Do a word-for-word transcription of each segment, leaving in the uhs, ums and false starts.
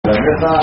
לך,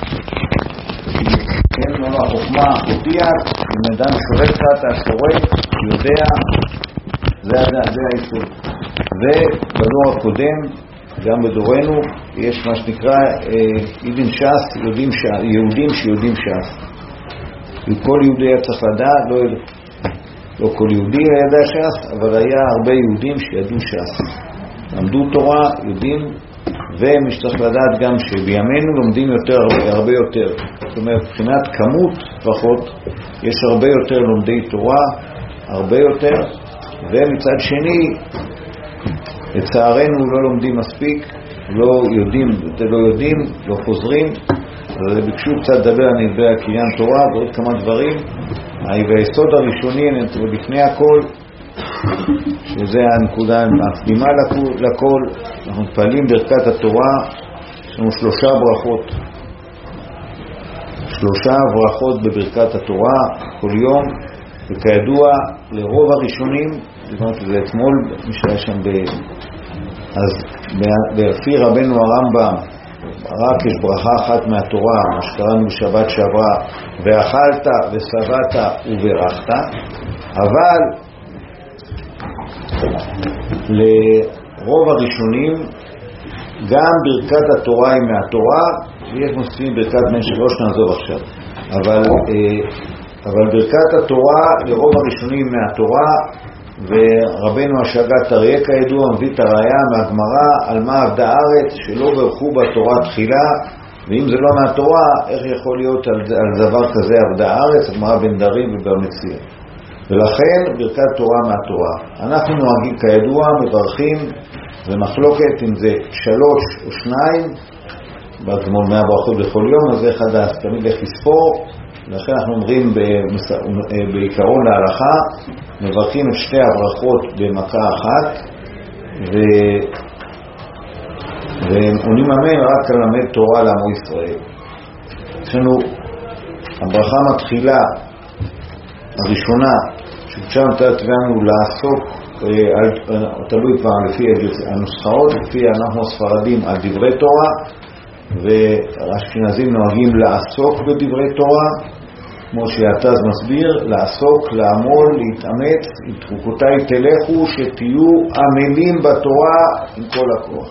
כן, לא החוכמה הופיעה, אם אדם שורק לך, אתה שורק, יודע, זה, זה, זה היסוד. ובדור הקודם, גם בדורנו, יש מה שנקרא יהודים ש"ס, יהודים, ש... יהודים שיודעים ש"ס. כל יהודי היה צריך לדעת, לא, לא כל יהודי ידע ש"ס, אבל היה הרבה יהודים שידעו ש"ס. למדו תורה, יודעים, ומשצריך לדעת גם שבימינו לומדים יותר, הרבה, הרבה יותר. זאת אומרת, מבחינת כמות לפחות, יש הרבה יותר לומדי תורה, הרבה יותר, ומצד שני, לצערנו לא לומדים מספיק, לא יודעים, לא יודעים, לא חוזרים, אז ביקשו קצת לדבר על נדבר הקניין תורה ועוד כמה דברים. והיסוד הראשוני, לפני הכל, שזה הנקודה המקדימה לכל, אנחנו מתפעלים ברכת התורה, יש לנו שלושה ברכות, שלושה ברכות בברכת התורה כל יום, וכידוע לרוב הראשונים, זה אתמול, מי שהיה שם ב... אז בפי רבנו הרמב"ם, רק יש ברכה אחת מהתורה, מה שקראנו בשבת שעברה, ואכלת ושבעת וברכת, אבל לרוב הראשונים גם ברכת התורה היא מהתורה, ויש מוסיפים ברכת בן שלוש, נעזוב עכשיו, אבל, אבל ברכת התורה לרוב הראשונים מהתורה, ורבנו השגת אריה כידוע מביא את הראיה מהגמרא על מה עבדה הארץ שלא ברכו בתורה תחילה, ואם זה לא מהתורה, איך יכול להיות על, על דבר כזה עבדה הארץ? הגמרא בן דרים ובמציע. ולכן ברכת תורה מהתורה. אנחנו נוהגים כידוע, מברכים, ומחלוקת אם זה שלוש או שניים, בגמול מאה ברכות בכל יום, אז זה חדש, תמיד איך לספור, לכן אנחנו אומרים בעיקרון להלכה, מברכים את שתי הברכות במכה אחת, ו... ועונים אמן רק ללמד תורה לעמו ישראל. יש לנו, הברכה מתחילה, הראשונה, שבשם תתבענו לעסוק, תלוי כבר לפי הנוסחאות, לפי אנחנו הספרדים על דברי תורה, והאשכנזים נוהגים לעסוק בדברי תורה, כמו שיעתז מסביר, לעסוק, לעמול, להתאמץ, התחוקותיי תלכו, שתהיו עמלים בתורה עם כל הכוח.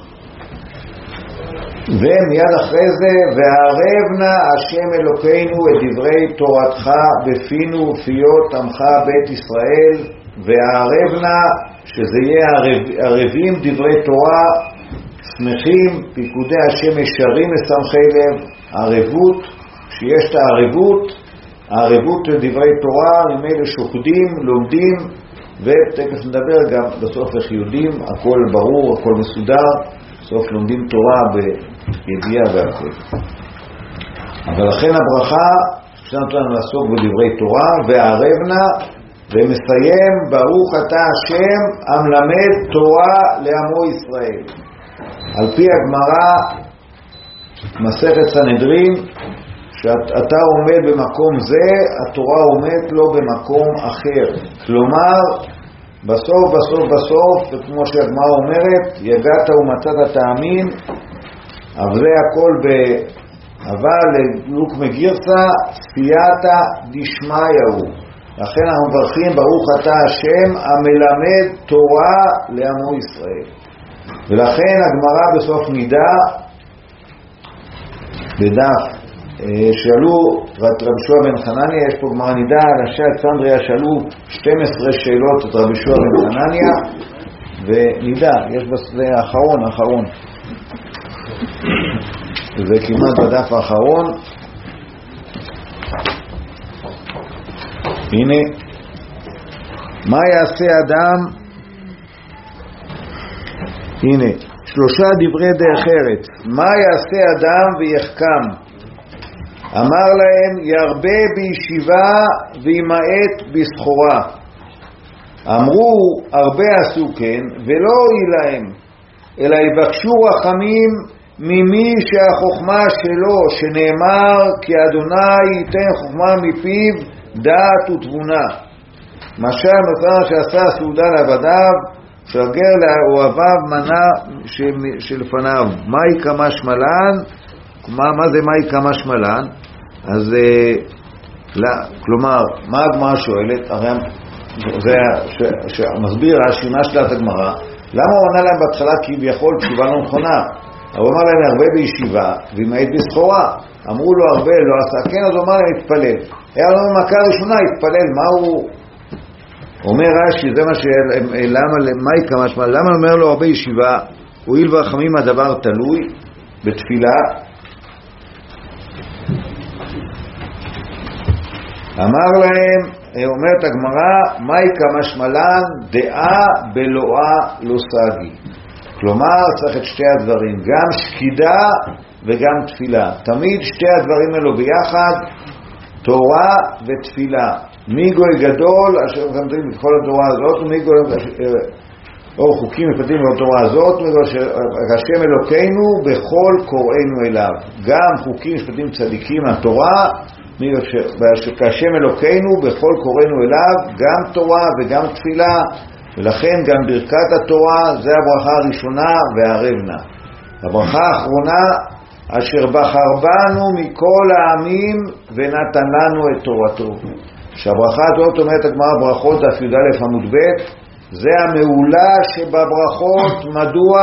ומיד אחרי זה, והערבנה השם אלוקינו את דברי תורתך בפינו ופיות עמך בית ישראל, והערבנה, שזה יהיה ערב, ערבים דברי תורה, שמחים, פיקודי השם ישרים מסמכי לב, ערבות, שיש את הערבות, הערבות לדברי תורה, ממילא שוקדים, לומדים, ותכף נדבר גם בסוף איך יודעים, הכל ברור, הכל מסודר, בסוף לומדים תורה בידיעה והכל. אבל לכן הברכה, שנת לנו לעסוק בדברי תורה, והערבנה, ומסיים, ברוך אתה השם, המלמד תורה לעמו ישראל. על פי הגמרא, מסכת סנהדרין, שאתה עומד במקום זה, התורה עומד לו במקום אחר. כלומר, בסוף, בסוף, בסוף, וכמו שהגמרא אומרת, יגעת ומצאת תאמין, אבל זה הכל ב... אבל לוק מגירסה, סייעתא דשמיא הוא. לכן אנחנו מברכים, ברוך אתה השם, המלמד תורה לעמו ישראל. ולכן הגמרא בסוף נידה, בדף, שאלו, רבי שועה בן חנניה, יש פה גמרא נידה, אנשי אלכסנדריה שאלו שתים עשרה שאלות את רבי שועה בן חנניה, ונידה, יש בסוף האחרון, האחרון. זה כמעט בדף האחרון. הנה, מה יעשה אדם? הנה, שלושה דברי דרך ארץ. מה יעשה אדם ויחכם? אמר להם, ירבה בישיבה וימעט בסחורה. אמרו, הרבה עשו כן, ולא הועיל להם, אלא יבקשו רחמים ממי שהחוכמה שלו, שנאמר, כי אדוני ייתן חוכמה מפיו, דעת ותבונה. משל מצא שעשה סעודה לעבדיו, שגר לאוהביו מנה שלפניו. מהי כמה שמלן? מה, מה זה מהי כמה שמלן? אז לא, כלומר, מה הגמרא שואלת? הרי זה שמסביר השימה שלה את הגמרא, למה הוא עונה להם בהתחלה כביכול תשובה לא נכונה? הוא אמר להם הרבה בישיבה ומעט בסחורה. אמרו לו הרבה לא עשה כן, אז הוא אמר להם התפלל. היה לו במכה ראשונה התפלל. מה הוא אומר? רש"י, זה מה ש... למה, מהי כמה שמלן? למה הוא אומר לו הרבה ישיבה? הואיל ורחמים הדבר תלוי בתפילה. אמר להם, אומרת הגמרא, מהי כמה שמלן? דעה בלואה לא סגי. כלומר, צריך את שתי הדברים, גם שקידה וגם תפילה. תמיד שתי הדברים האלו ביחד, תורה ותפילה. מי גוי גדול, אשר מתאים בכל התורה הזאת, ומי גוי, או חוקים מפתים בתורה הזאת, השם אלוקינו בכל קוראינו אליו. גם חוקים מפתים צדיקים התורה, כשם אלוקינו בכל קוראינו אליו, גם תורה וגם תפילה. ולכן גם ברכת התורה זה הברכה הראשונה והערבנה. הברכה האחרונה, אשר בחר בנו מכל העמים ונתן לנו את תורתו. שהברכה הזאת אומרת הגמרא ברכות דף י"א עמוד ב', זה המעולה שבברכות. מדוע?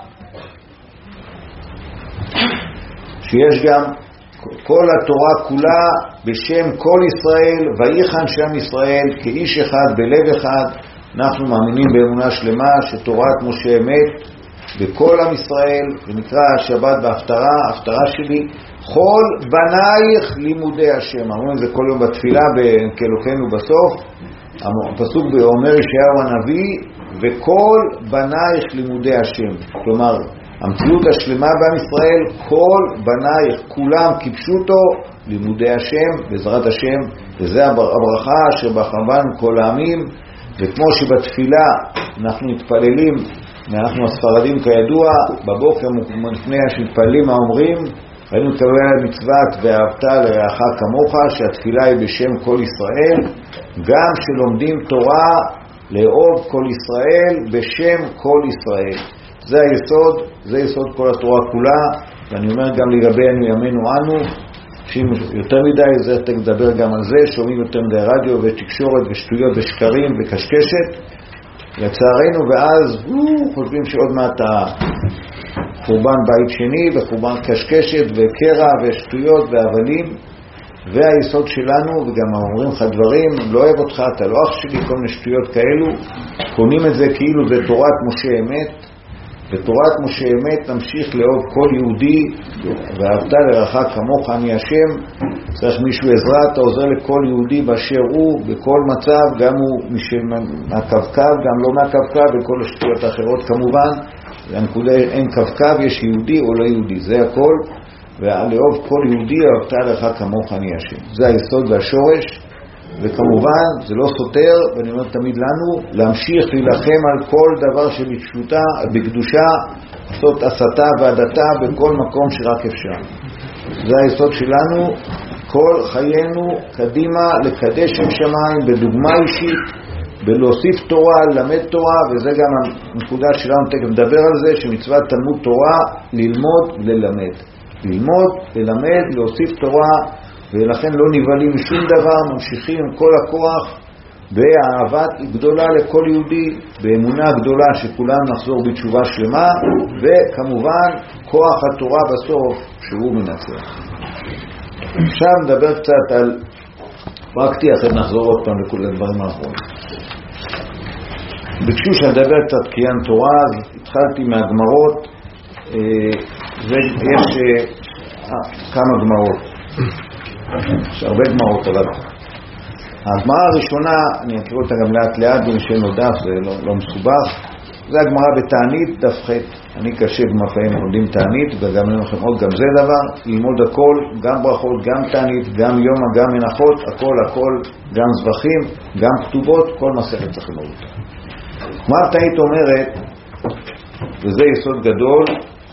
שיש גם כל התורה כולה בשם כל ישראל, ויחן שם ישראל כאיש אחד בלב אחד. אנחנו מאמינים באמונה שלמה שתורת משה אמת בכל עם ישראל, ונקרא השבת בהפטרה, ההפטרה שלי, כל בנייך לימודי השם. אמרו זה כל יום בתפילה כאלוקינו בסוף. הפסוק אומר ישעיהו הנביא, וכל בנייך לימודי השם. כלומר, המציאות השלמה בעם ישראל, כל בנייך, כולם קיפשותו לימודי השם, בעזרת השם, וזה הברכה אשר בחר בנו כל העמים. וכמו שבתפילה אנחנו מתפללים, אנחנו הספרדים כידוע, בבוקר לפני שמתפללים האומרים, היינו מקבל מצוות ואהבת לרעך כמוך, שהתפילה היא בשם כל ישראל, גם שלומדים תורה לאהוב כל ישראל בשם כל ישראל. זה היסוד, זה יסוד כל התורה כולה. ואני אומר גם לגבי ימינו אנו, יותר מדי זה תדבר גם על זה, שומעים יותר מדי רדיו ותקשורת ושטויות ושקרים וקשקשת לצערנו, ואז הוא, חושבים שעוד מעט חורבן בית שני וחורבן קשקשת וקרע ושטויות והבלים. והיסוד שלנו, וגם אומרים לך דברים, לא אוהב אותך, אתה לא אח שלי, כל מיני שטויות כאלו, קונים את זה כאילו זה תורת משה אמת. ותורת משה אמת נמשיך לאהוב כל יהודי, ואהבת לרעך כמוך אני השם. צריך מישהו עזרה, אתה עוזר לכל יהודי באשר הוא, בכל מצב, גם הוא מהקווקב, גם לא מהקווקב, וכל השטויות האחרות כמובן. הנקודה אין קווקב, יש יהודי או לא יהודי, זה הכל. ולאהוב כל יהודי, אהבת לרעך כמוך אני השם. זה היסוד והשורש. וכמובן זה לא סותר, ואני אומר תמיד לנו להמשיך להילחם על כל דבר שבקדושה, בקדושה, לעשות הסתה והדתה בכל מקום שרק אפשר. זה היסוד שלנו, כל חיינו קדימה לקדש שם שמיים בדוגמה אישית, בלהוסיף תורה, ללמד תורה, וזה גם הנקודה שלנו, תכף נדבר על זה, שמצוות תלמוד תורה, ללמוד וללמד. ללמוד, ללמד, להוסיף תורה, ולכן לא נבלים שום דבר, ממשיכים עם כל הכוח באהבת גדולה לכל יהודי, באמונה גדולה שכולם נחזור בתשובה שלמה, וכמובן כוח התורה בסוף שהוא מנצח. עכשיו נדבר קצת על פרקטי, אחרי נחזור עוד פעם לכל הדברים האחרונים. ביקשו שנדבר קצת קריאת תורה, אז התחלתי מהגמרות, ויש כמה גמרות. יש הרבה גמרות, אבל הגמרא הראשונה, אני אקריא אותה גם לאט לאט, אם שאין לו דף, זה לא, לא מסובך. זה הגמרא בתענית, דף ח'. אני קשה במפעים לומדים תענית, וגם אין לכם עוד, גם זה דבר, ללמוד הכל, גם ברכות, גם תענית, גם יומא, גם מנחות, הכל, הכל, גם זבחים, גם כתובות, כל מסכת צריך ללמוד אותה. הגמרא בתענית אומרת, וזה יסוד גדול,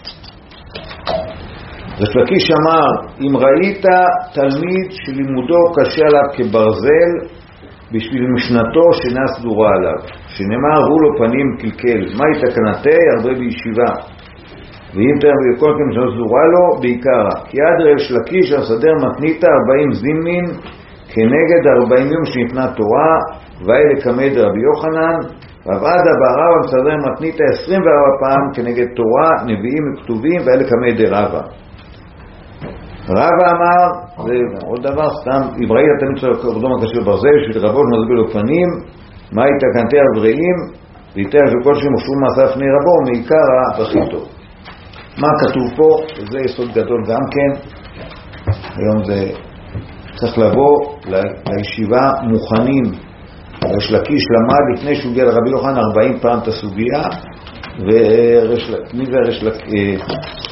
ריש לקיש אמר, אם ראית תלמיד שלימודו קשה עליו כברזל, בשביל משנתו שינה סדורה עליו, שנאמר הוא לו פנים קלקל, מהי תקנתי? הרבה בישיבה. ואם תראה וכל כן שלא סדורה לו בעיקרה כי עד ריש לקיש הסדר מתנית ארבעים זימנין כנגד ארבעים יום שניתנה תורה ואלה כמד רבי יוחנן ועבד ברב המסדר מתנית עשרים וארבע פעם כנגד תורה נביאים וכתובים ואלה כמד רבא. רבא אמר, זה עוד דבר סתם, עבראי התמיד של קורדום הקשור ברזל שתרבות מזביל אופנים מה התקנתי עבריים ויתר שכל שמושרו מעשה לפני רבו מעיקרה הכי טוב. מה כתוב פה? זה יסוד גדול גם כן. היום זה צריך לבוא לישיבה מוכנים. ריש לקיש למד לפני שהוא הגיע לרבי יוחנן ארבעים פעם את הסוגיה ומי זה ריש לקיש?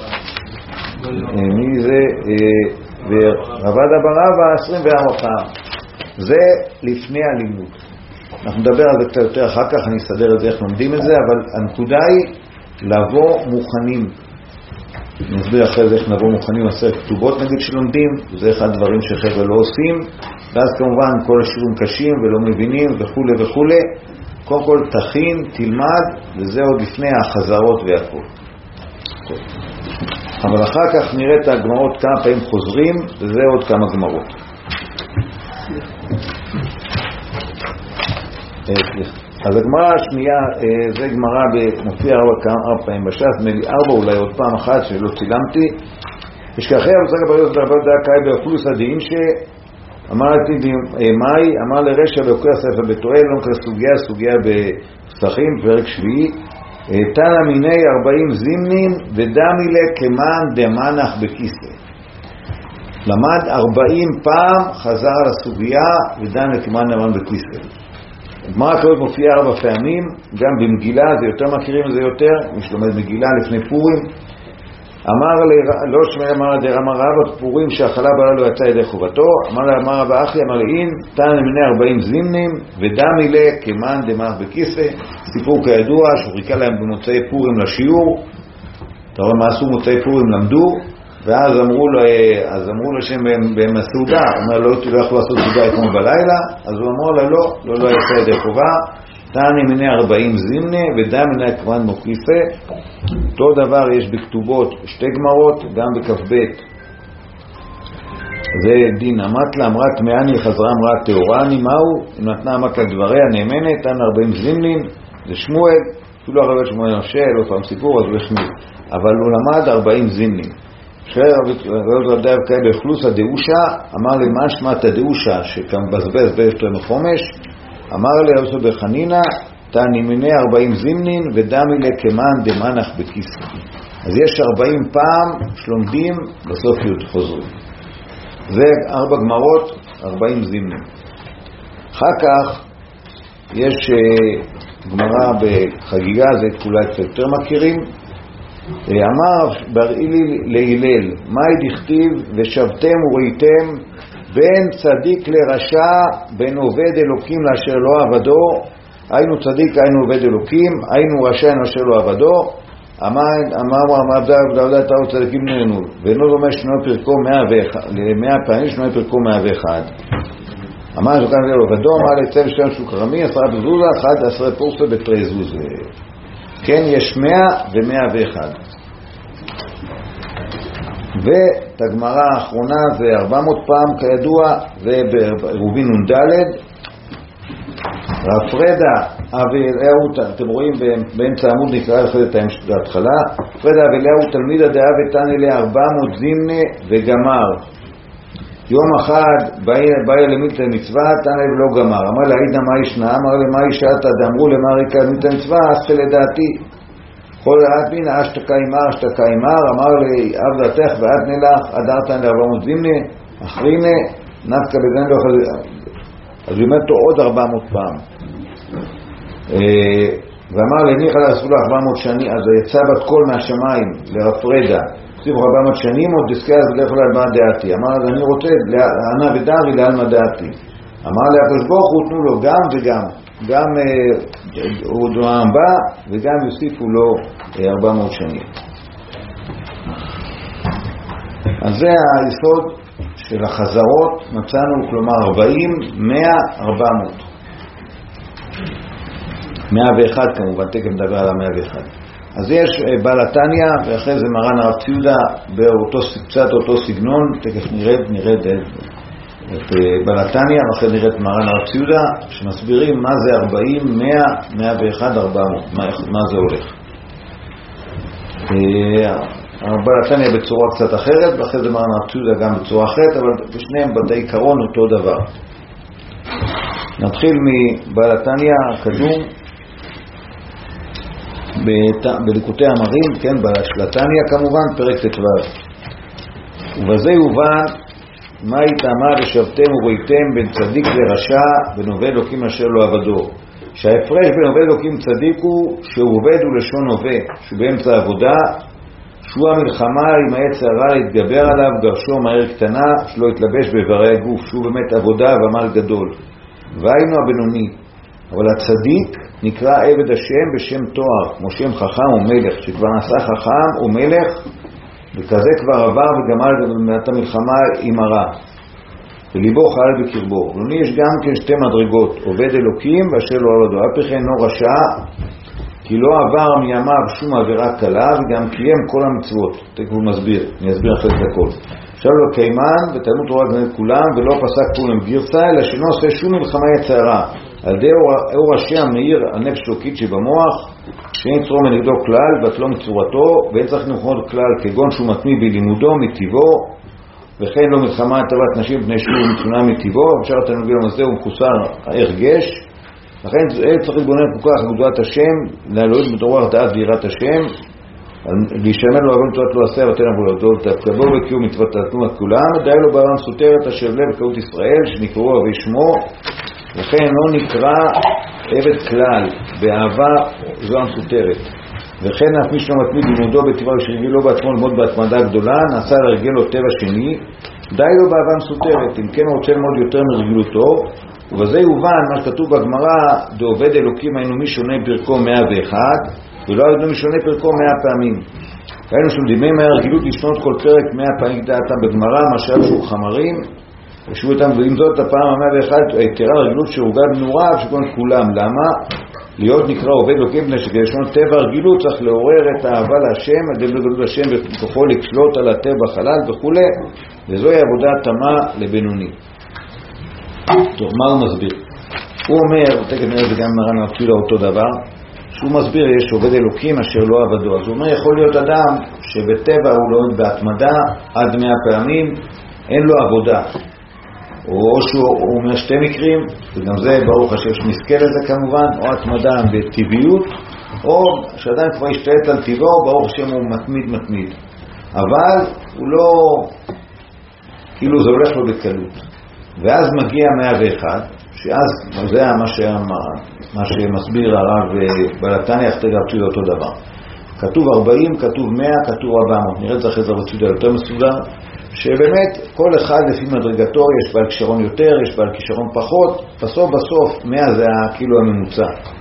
מי זה? ורבד ברבא עשרים וארבע פעם. זה לפני הלימוד. אנחנו נדבר על זה קצת יותר אחר כך, אני אסדר את זה איך לומדים את זה, אבל הנקודה היא לבוא מוכנים. נסביר אחרי זה איך נבוא מוכנים לעשות כתובות נגיד שלומדים, זה אחד הדברים שחבר'ה לא עושים, ואז כמובן כל השיעורים קשים ולא מבינים וכו' וכו'. קודם כל תכין, תלמד, וזה עוד לפני החזרות והכל. אבל אחר כך נראה את הגמרות כמה פעמים חוזרים, וזה עוד כמה גמרות. אז הגמרא השנייה, זה גמרא מופיע ארבע פעמים בש"ס, ארבע אולי עוד פעם אחת שלא צילמתי. השכחי המושג הבריות ורבות דעה קאי באפולוס הדין שאמרתי מאי, אמר לרשע באוקי הספר בתואל, לא מכלל סוגיה, סוגיה בפסחים, פרק שביעי, תנא מיני ארבעים זימנין ודמי לה כמן דמנח בכיסא. למד ארבעים פעם, חזר על הסוגיה ודן לכמן דמנח בכיסא. גמרא כזאת מופיע ארבע פעמים, גם במגילה, זה יותר מכירים את זה יותר, מי שלומד מגילה לפני פורים. אמר לא שמע אמר דרמה רב פורים שהחלה בלה לא יצא ידי חובתו, אמר לה אמר רב אחי אמר לאין תנא מיני ארבעים זימנים ודמי לה כמן דמנח בכיסא. סיפור כידוע שהוא חיכה להם במוצאי פורים לשיעור. אתה רואה מה עשו מוצאי פורים? למדו, ואז אמרו לו, אז אמרו לו שהם במסעודה, הוא אומר לא לא יכלו לעשות סעודה אתמול בלילה, אז הוא אמר לה לא, לא לא יצא ידי חובה, תנא מיני ארבעים זימנה ודמי לה כמן בכיסא. אותו דבר יש בכתובות שתי גמרות, גם בכ"ב. זה דין אמרת לה, אמרה תמאני חזרה אמרה תאורני, מהו? אם נתנה אמרת לדבריה נאמנת, תנא ארבעים זימנין, זה שמואל, אפילו הרב שמואל נפשל, לא פעם סיפור, אז זה שמואל. אבל הוא למד ארבעים זימנין. שרב דאב קאי באכלוסא דאושה, אמר לי מה שמעת דאושה שכמבזבז באשתו מחומש, אמר לי רבי יוסף בחנינא תנא מיני ארבעים זימנין ודמי לה כמן דמנח בכיסא. אז יש ארבעים פעם שלומדים, בסוף י' חוזרים. זה ארבע גמרות, ארבעים זימנין. אחר כך יש גמרא בחגיגה, זה כולה קצת יותר מכירים. אמר בראי לי להילל, מהי דכתיב ושבתם וראיתם בין צדיק לרשע, בין עובד אלוקים לאשר לא עבדו, היינו צדיק היינו עובד אלוקים, היינו רשע היינו אשר לא עבדו. אמר אמר עבדה את האור צדיקים נרנו, ואינו דומה שנוי פרקו מאה פעמים, שנוי פרקו מאה ואחד. אמר שכאן זה לא עבדו, אמר לצב שתיים שהוא קרמי, עשרה בזוזה, אחד עשרה פורסה בתרי זוזה. כן, יש מאה ומאה ואחד. ואת הגמרא האחרונה זה ארבע מאות פעם כידוע, זה ברובין נ"ד. רב פרדה אביהו, אתם רואים באמצע העמוד נקרא אחרי את ההתחלה, פרדה אביהו תלמיד הדעה ותנא לה ארבע מאות זימנה וגמר. יום אחד באי למילתא מצווה, תנא ולא גמר. אמר לה עידנא מה ישנה? אמר לה מה ישעת? דאמרו למה ריקה למילתא מצווה, אסתי לדעתי. כל רעת מן אשתקה אימר, אשתקה אימר, אמר לי אב דעתך ואת נלך, אדרתן לארבע מאות זימנה, אחרינה, נפקא בזן לא חזיר. אז הוא אומר אותו עוד ארבע מאות פעם. ואמר לי, ניחא לעשו לה ארבע מאות שנים, אז יצא בת קול מהשמיים לרב פרדה. כתיבו ארבע מאות שנים, עוד דסקי אז גרף לה על מה דעתי. אמר אז אני רוצה, לענה ודרי לעל מה דעתי. אמר לי, הקדוש ברוך הוא תנו לו גם וגם. גם הוא דואם בא, וגם יוסיפו לו ארבע מאות שנים. אז זה היסוד של החזרות, מצאנו כלומר ארבעים, מאה, ארבע מאות. מאה ואחד כמובן, תכף נדבר על המאה ואחד. אז יש בעל התניא, ואחרי זה מרן הרב ציודה באותו קצת אותו סגנון, תכף נרד, נרד את בעל התניא, ואחרי נרד את מרן הרב ציודה, שמסבירים מה זה ארבעים, מאה, מאה ואחת, ארבע מאות, מה, מה זה הולך. בעל התניא בצורה קצת אחרת, ואחרי זה מרן הרב ציודה גם בצורה אחרת, אבל בשניהם בדי עיקרון אותו דבר. נתחיל מבעל התניא הקדום, בליקוטי המרים, כן, בשלטניה כמובן, פרק ט"ו. ובזה יובן מה יטעמה ושבתם ובויתם בין צדיק לרשע בין עובד אלוקים אשר לא עבדו. שההפרש בין עובד אלוקים צדיק הוא שהוא עובד ולשון עובד, שהוא באמצע עבודה, שהוא המלחמה עם העץ הרע להתגבר עליו, גרשו מהר קטנה, שלא יתלבש באיברי הגוף, שהוא באמת עבודה ועמל גדול. והיינו הבינוני. אבל הצדיק נקרא עבד השם בשם תואר, כמו שם חכם ומלך, שכבר נעשה חכם ומלך, וכזה כבר עבר וגמל במדינת המלחמה עם הרע. וליבו חל בקרבו. ולוני יש גם כן שתי מדרגות, עובד אלוקים ואשר לא עבדו. אף אחד אינו רשע, כי לא עבר מימיו שום עבירה קלה, וגם קיים כל המצוות. תכף הוא מסביר, אני אסביר אחרי את הכל. עכשיו לא קיימן ותלמוד תורה גנב כולם, ולא פסק כולם גרסה, אלא שלא עושה שום מלחמה יצרה. על ידי אור השם מאיר הנפש אלוקית שבמוח, שאין צרום מנגדו כלל בטלו מצורתו, ואין צריך נמחות כלל כגון שהוא מתמיד בלימודו מטבעו, וכן לא מלחמה הטבת נשים בני שהוא מצונה מטבעו, אפשר לתנוגל למסדה ומחוסר הרגש. לכן צריך להתבונן כל כך עבודת השם, להלוהות בתורה הרתעת ויראת השם, להישמר לו עבוד תורת לא עשה ותן עבודתו, תקבו וקיום מצוות תתנו את כולם, די לו בעולם סותרת אשר לב קהות ישראל שנקראו אבי שמו, לכן לא נקרא עבד כלל, באהבה זו המסותרת. וכן אף מי שלא מתמיד לימודו בטבע ושרגל לו בעצמו ללמוד בהתמדה גדולה, נעשה לרגל לו טבע שני, די לו באהבה מסותרת, אם כן הוא רוצה ללמוד יותר מרגלותו. ובזה יובן מה שכתוב בגמרא, דעובד אלוקים היינו מי שונה פרקו מאה ואחת, ולא היינו מי שונה פרקו מאה פעמים. היינו שמדימי מהרגילות לשנות כל פרק מאה פעמים דעתם בגמרא, משל שהוא חמרים, ושבו אותם, ועם זאת הפעם המאה ואחת, היתרה הרגילות שהורגה בנורה, ושכון כולם. למה? להיות נקרא עובד אלוקים, כדי לשנות טבע הרגילות, צריך לעורר את האהבה להשם, על ידי גדלות השם וכוחו לקשלות על הטבע בחלל וכו'. וזוהי עבודה תמה לבינוני. טוב, מה הוא מסביר? הוא אומר, תכף נראה זה גם מרן הרב ציודה אותו דבר, שהוא מסביר, יש עובד אלוקים אשר לא עבדו. אז הוא אומר, יכול להיות אדם שבטבע הוא לא עובד בהתמדה עד מאה פעמים, אין לו עבודה. או שהוא אומר שתי מקרים, וגם זה ברוך השם שנזכה לזה כמובן, או התמדה בטבעיות, או שאדם כבר השתלט על טבעו, ברוך השם הוא מתמיד מתמיד. אבל הוא לא, כאילו זה הולך לו בקלות. ואז מגיע מאה ואחת, שאז זה מה, מה שמסביר הרב בעל התניא, אחרי הרב ציודה אותו דבר. כתוב ארבעים, כתוב מאה, כתוב ארבע מאות. נראה את זה אחרי זה הרב ציודה יותר מסודר, שבאמת כל אחד לפי מדרגתו, יש בעל כישרון יותר, יש בעל כישרון פחות, בסוף בסוף מאה זה כאילו הממוצע.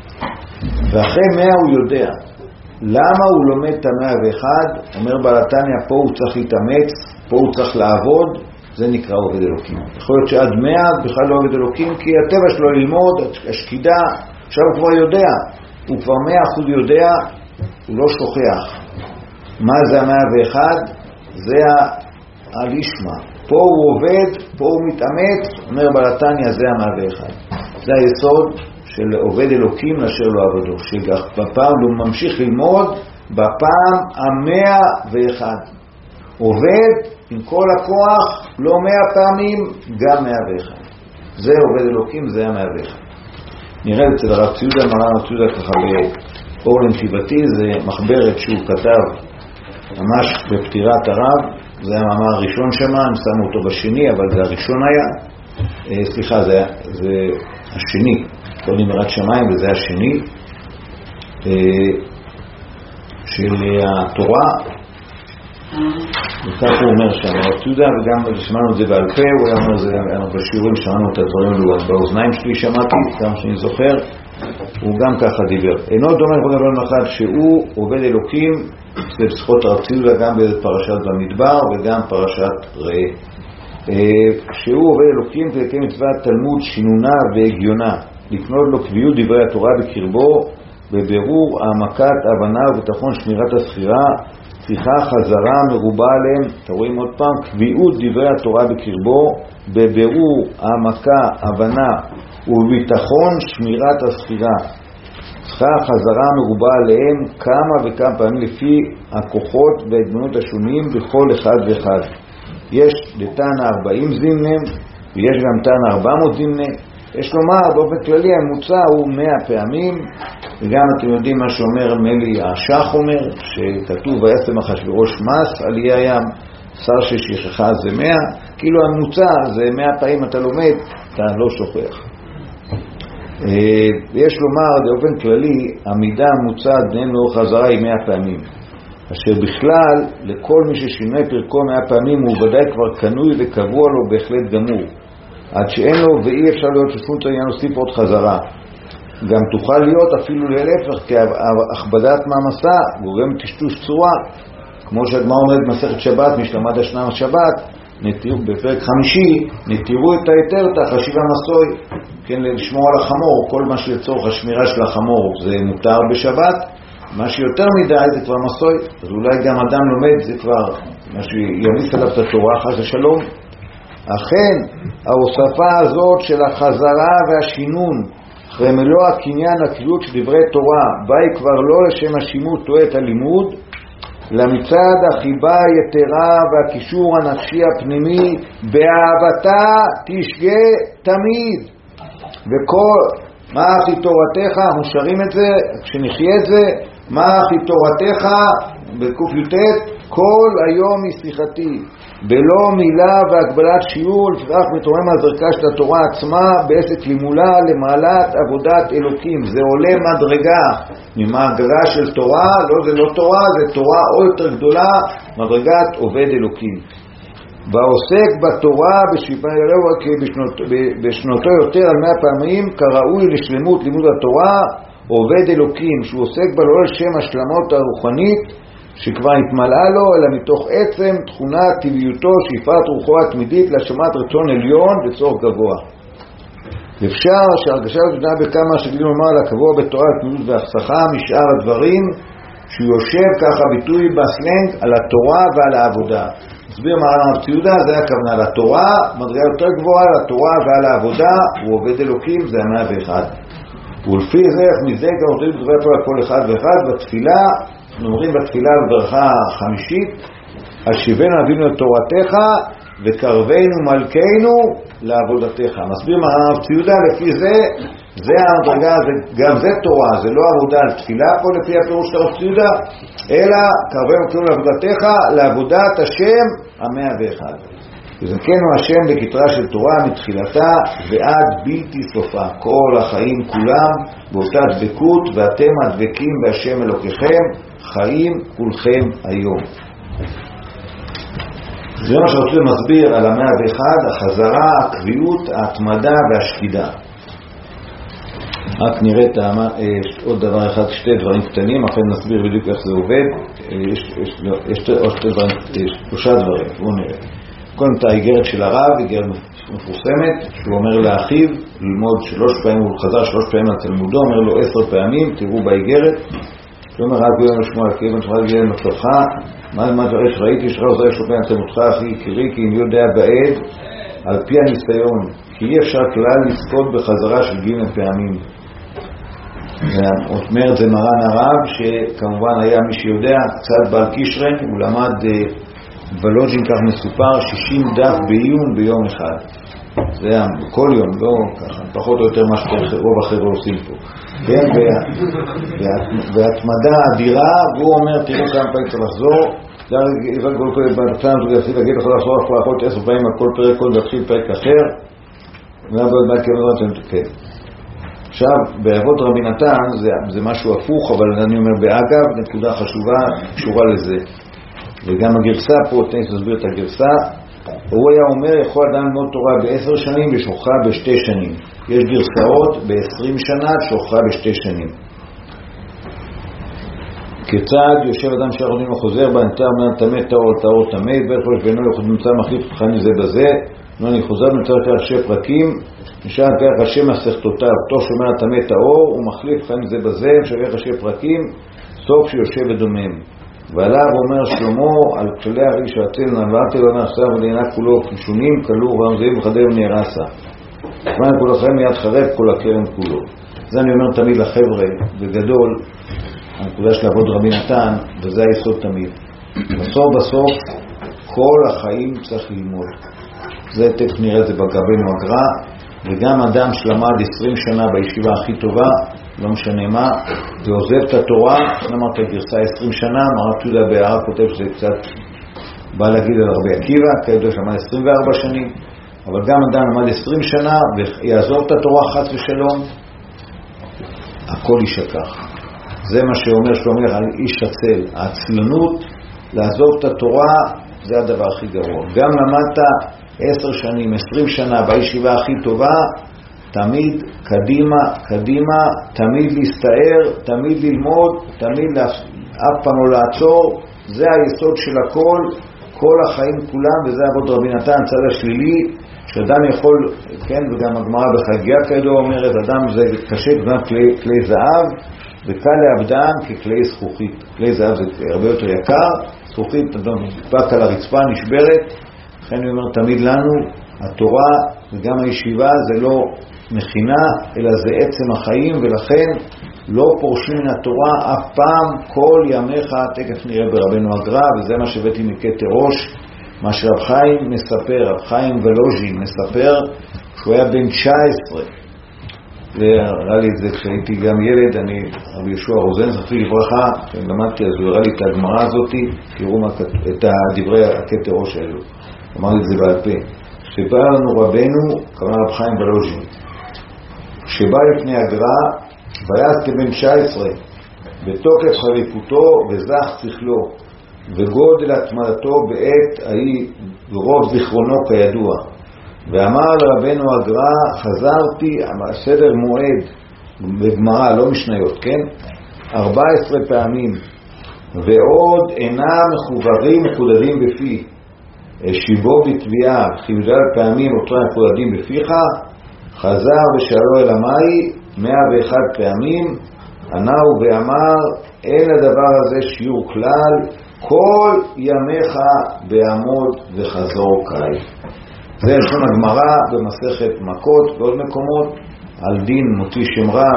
ואחרי מאה הוא יודע. למה הוא לומד את המאה ואחת? אומר בעל התניא, פה הוא צריך להתאמץ, פה הוא צריך לעבוד, זה נקרא עובד אלוקים. יכול להיות שעד מאה בכלל לא עובד אלוקים, כי הטבע שלו ללמוד, השקידה, עכשיו הוא כבר יודע, הוא כבר מאה אחוז יודע, הוא לא שוכח. מה זה המאה ואחת? זה הלישמה. פה הוא עובד, פה הוא מתאמץ, אומר בעל התניא, זה המאה ואחת. זה היסוד של עובד אלוקים אשר לא עבדו, שבפעם הוא ממשיך ללמוד, בפעם המאה ואחת. עובד עם כל הכוח, לא מאה פעמים, גם מאה ואחת. זה עובד אלוקים, זה המאה ואחת. נראה אצל הרב ציודה, מרן הרב ציודה ככה באור לנתיבתי, זה מחברת שהוא כתב ממש בפטירת הרב, זה המאמר הראשון שמה, אני שם אותו בשני, אבל זה הראשון היה, אה, סליחה, זה, זה השני, קודם יראת שמיים וזה השני, אה, של התורה, וכך הוא אומר שם, הרב ציודה, וגם שמענו את זה בעל פה, הוא היה אומר את זה בשיעורים, שמענו את הדברים האלו באוזניים שלי, שמעתי, גם שאני זוכר, הוא גם ככה דיבר. אינו דומה לכל דבר אחד שהוא עובד אלוקים, זה בשיחות הרב ציודה גם בפרשת במדבר וגם פרשת ראה. שהוא עובד אלוקים כדי מצוות תלמוד שינונה והגיונה, לקנות לו קביעות דברי התורה בקרבו, בבירור העמקת הבנה וביטחון שמירת הספירה, שיחה חזרה מרובה עליהם, אתם רואים עוד פעם, קביעות דברי התורה בקרבו, בבירור העמקה, הבנה וביטחון שמירת הספירה, שיחה חזרה מרובה עליהם כמה וכמה פעמים לפי הכוחות וההתבוננות השונים בכל אחד ואחד. יש לתנא ארבעים זימנים ויש גם תנא ארבע מאות זימנים. יש לומר באופן כללי הממוצע הוא מאה פעמים, וגם אתם יודעים מה שאומר מלי השח אומר, שכתוב וישם אחשוורוש מס על איי הים, שר ששכחה זה מאה, כאילו הממוצע זה מאה פעמים אתה לומד, אתה לא שוכח. ויש לומר באופן כללי המידה הממוצעת בין לאורך חזרה היא מאה פעמים, אשר בכלל לכל מי ששינה פרקו מאה פעמים הוא ודאי כבר קנוי וקבוע לו בהחלט גמור, עד שאין לו ואי אפשר להיות שפות העניין להוסיף עוד חזרה. גם תוכל להיות אפילו להפך, כי הכבדת מעמסה גורם טשטוש צורה, כמו שהגמרא אומרת במסכת שבת, מי שלמד השנה שבת, נתירו, בפרק חמישי, נתירו את היתר, את החשיבה מסוי, כן, לשמור על החמור, כל מה שלצורך השמירה של החמור זה מותר בשבת, מה שיותר מדי זה כבר מסוי, אז אולי גם אדם לומד זה כבר מה שימיס עליו את התורה, חס ושלום. אכן, ההוספה הזאת של החזרה והשינון, אחרי מלוא הקניין הקביעות של דברי תורה, באי כבר לא לשם השימוש טועה את הלימוד, למצד החיבה היתרה והקישור הנפשי הפנימי, באהבתה תשגה תמיד. וכל, מה אחי תורתך, אנחנו שרים את זה, כשנחיה את זה, מה אחי תורתך, בקוף יוטט, כל היום היא שיחתי, בלא מילה והגבלת שיעור, לפיכך מתרומם הזרקה של התורה עצמה בעסק לימולה למעלת עבודת אלוקים. זה עולה מדרגה ממאגרה של תורה, לא זה לא תורה, זה תורה עוד יותר גדולה, מדרגת עובד אלוקים. והעוסק בתורה בשנות, בשנותו יותר על מאה פעמים כראוי לשלמות לימוד התורה, עובד אלוקים שהוא עוסק בה לא לשם השלמות הרוחנית שכבר התמלאה לו, אלא מתוך עצם תכונת טבעיותו, שאיפת רוחו התמידית להשמת רצון עליון וצורך גבוה. אפשר שהרגשה תודה בכמה שגילים לומר לה קבוע בתורה התמידות והחסכה משאר הדברים, שהוא יושב ככה ביטוי בסלנג על התורה ועל העבודה. מסביר מרן הרב ציודה, זה הכוונה על התורה, מדרגה יותר גבוהה על התורה ועל העבודה, הוא עובד אלוקים, זה המאה ואחד. ולפי זה, מזה גם עושים דברי תורה כל אחד ואחד, בתפילה, אנחנו אומרים בתפילה בברכה החמישית, השיבנו אבינו את תורתך וקרבנו מלכנו לעבודתך. מסביר מרן הרב ציודה, לפי זה, זה המדרגה, זה, גם זה תורה, זה לא עבודה על תפילה פה לפי הפירוש של הרב ציודה, אלא קרבנו מלכנו לעבודתך, לעבודת השם המאה ואחד. וזכנו השם בכתרה של תורה מתחילתה ועד בלתי סופה, כל החיים כולם באותה דבקות, ואתם הדבקים בהשם אלוקיכם, חיים כולכם היום. זה מה שרוצה מסביר על המאה ואחד, החזרה, הקביעות, ההתמדה והשקידה. רק נראה את עוד דבר אחד, שתי דברים קטנים, אחרי נסביר בדיוק איך זה עובד. יש, יש, יש, יש שלושה דברים, בואו נראה. קודם את האיגרת של הרב, איגרת מפורסמת, שהוא אומר לאחיו ללמוד שלוש פעמים, הוא חזר שלוש פעמים על תלמודו, אומר לו עשר פעמים, תראו באיגרת, הוא אומר רק ביום לשמוע, כיוון שחד גילה מצבך, מה מה דברים שראיתי, שחד עוזר שלו פעמים תלמודך, אחי יקירי, כי אני יודע בעד, על פי הניסיון, כי אי אפשר כלל לזכות בחזרה של גימל פעמים. ואומר זה מרן הרב, שכמובן היה מי שיודע, קצת בעל קישרן, הוא למד בלוג'ין כך מסופר, שישים דף בעיון ביום אחד. זה היה כל יום, לא ככה, פחות או יותר מה שרוב החבר'ה עושים פה. כן, והתמדה אדירה, והוא אומר, תראו כמה פעמים צריך לחזור, זה היה כל כל בנצן, זה יעשי להגיד לך לחזור אחר יכול עשר פעמים על כל פרק, כל להתחיל פרק אחר, ועבוד מה כמובן אתם תקן. עכשיו, בעבוד רבי נתן, זה, זה משהו הפוך, אבל אני אומר באגב, נקודה חשובה, קשורה לזה. וגם הגרסה פה, תנסה להסביר את הגרסה, הוא היה אומר, יכול אדם ללמוד תורה בעשר שנים ושוכחה בשתי שנים. יש גרסאות בעשרים שנה שוכחה בשתי שנים. כיצד יושב אדם שאנחנו יודעים החוזר בנתר, אומר תמת טהור, טהור תמת, בית חולש ואינו יכול למצוא מחליף חני זה בזה, אני חוזר מצטרך ראשי פרקים, נשאר כך ראשי מסכתותיו, אותו שומע תמה טהור, הוא מחליף חיים זה בזה, משווה ראשי פרקים, סוף שיושב ודומם. ועליו אומר שלמה על כלי האיש העצל, נבעתי לו מעכשיו ולעינה כולו, כישונים, כלור ורמזים וחדר נהרסה. זמן כולכם מיד חרב כל הקרם כולו. זה אני אומר תמיד לחבר'ה, בגדול, הנקודה של עבוד רבי נתן, וזה היסוד תמיד. בסוף בסוף, כל החיים צריך ללמוד. זה תכף נראה את זה בגרבנו הגר"א, וגם אדם שלמד עשרים שנה בישיבה הכי טובה, לא משנה מה, ועוזב את התורה, אמרת גרסה עשרים שנה, מרק יהודה בהערה כותב שזה קצת בא להגיד על רבי עקיבא, כידוע שלמד עשרים וארבע שנים, אבל גם אדם למד עשרים שנה ויעזוב את התורה חס ושלום, הכל יישכח. זה מה שאומר שלמה על איש עצל, העצלנות, לעזוב את התורה זה הדבר הכי גרוע. גם למדת עשר שנים, עשרים שנה בישיבה הכי טובה, תמיד קדימה, קדימה, תמיד להסתער, תמיד ללמוד, תמיד לה... אף פעם לא לעצור, זה היסוד של הכל, כל החיים כולם, וזה עבוד רבי נתן, צד השלילי, שאדם יכול, כן, וגם הגמרא בחגיגה כידוע אומרת, אדם זה קשה כמו כלי, כלי זהב, וקל לעבדן ככלי זכוכית. כלי זהב זה הרבה יותר יקר, זכוכית, אדם נדפק על הרצפה, נשברת, לכן אני אומר תמיד לנו, התורה וגם הישיבה זה לא מכינה, אלא זה עצם החיים, ולכן לא פורשים מן התורה אף פעם, כל ימיך, תכף נראה ברבנו הגר"א, וזה מה שהבאתי מכתר ראש, מה שרב חיים מספר, רב חיים ולוז'ין מספר, שהוא היה בן תשע עשרה, וראה לי את זה כשהייתי גם ילד, אני, רבי יהושע רוזן, זכרי לברכה, למדתי, אז הוא הראה לי את הגמרא הזאת, תראו מה, את דברי הכתר ראש האלו, אמר לי את זה בעל פה, שבא לנו רבנו, כמובן רב חיים ולוז'ין, שבא לפני הגר"א, ויעש כבן תשע עשרה, בתוקף חריפותו וזך שכלו, וגודל התמדתו בעת ההיא ורוב זיכרונו כידוע. ואמר לרבנו הגר"א, חזרתי, סדר מועד בגמרא, לא משניות, כן? ארבע עשרה פעמים, ועוד אינם מחוברים מחודדים בפי, שיבו בתביעה, חיודל פעמים אותם מחודדים בפיך, חזר ושאלו אל המאי, מאה ואחת פעמים, ענהו ואמר, אין הדבר הזה שיעור כלל, כל ימיך בעמוד וחזור קאי. זה לשון הגמרא במסכת מכות ועוד מקומות, על דין מוציא שם רע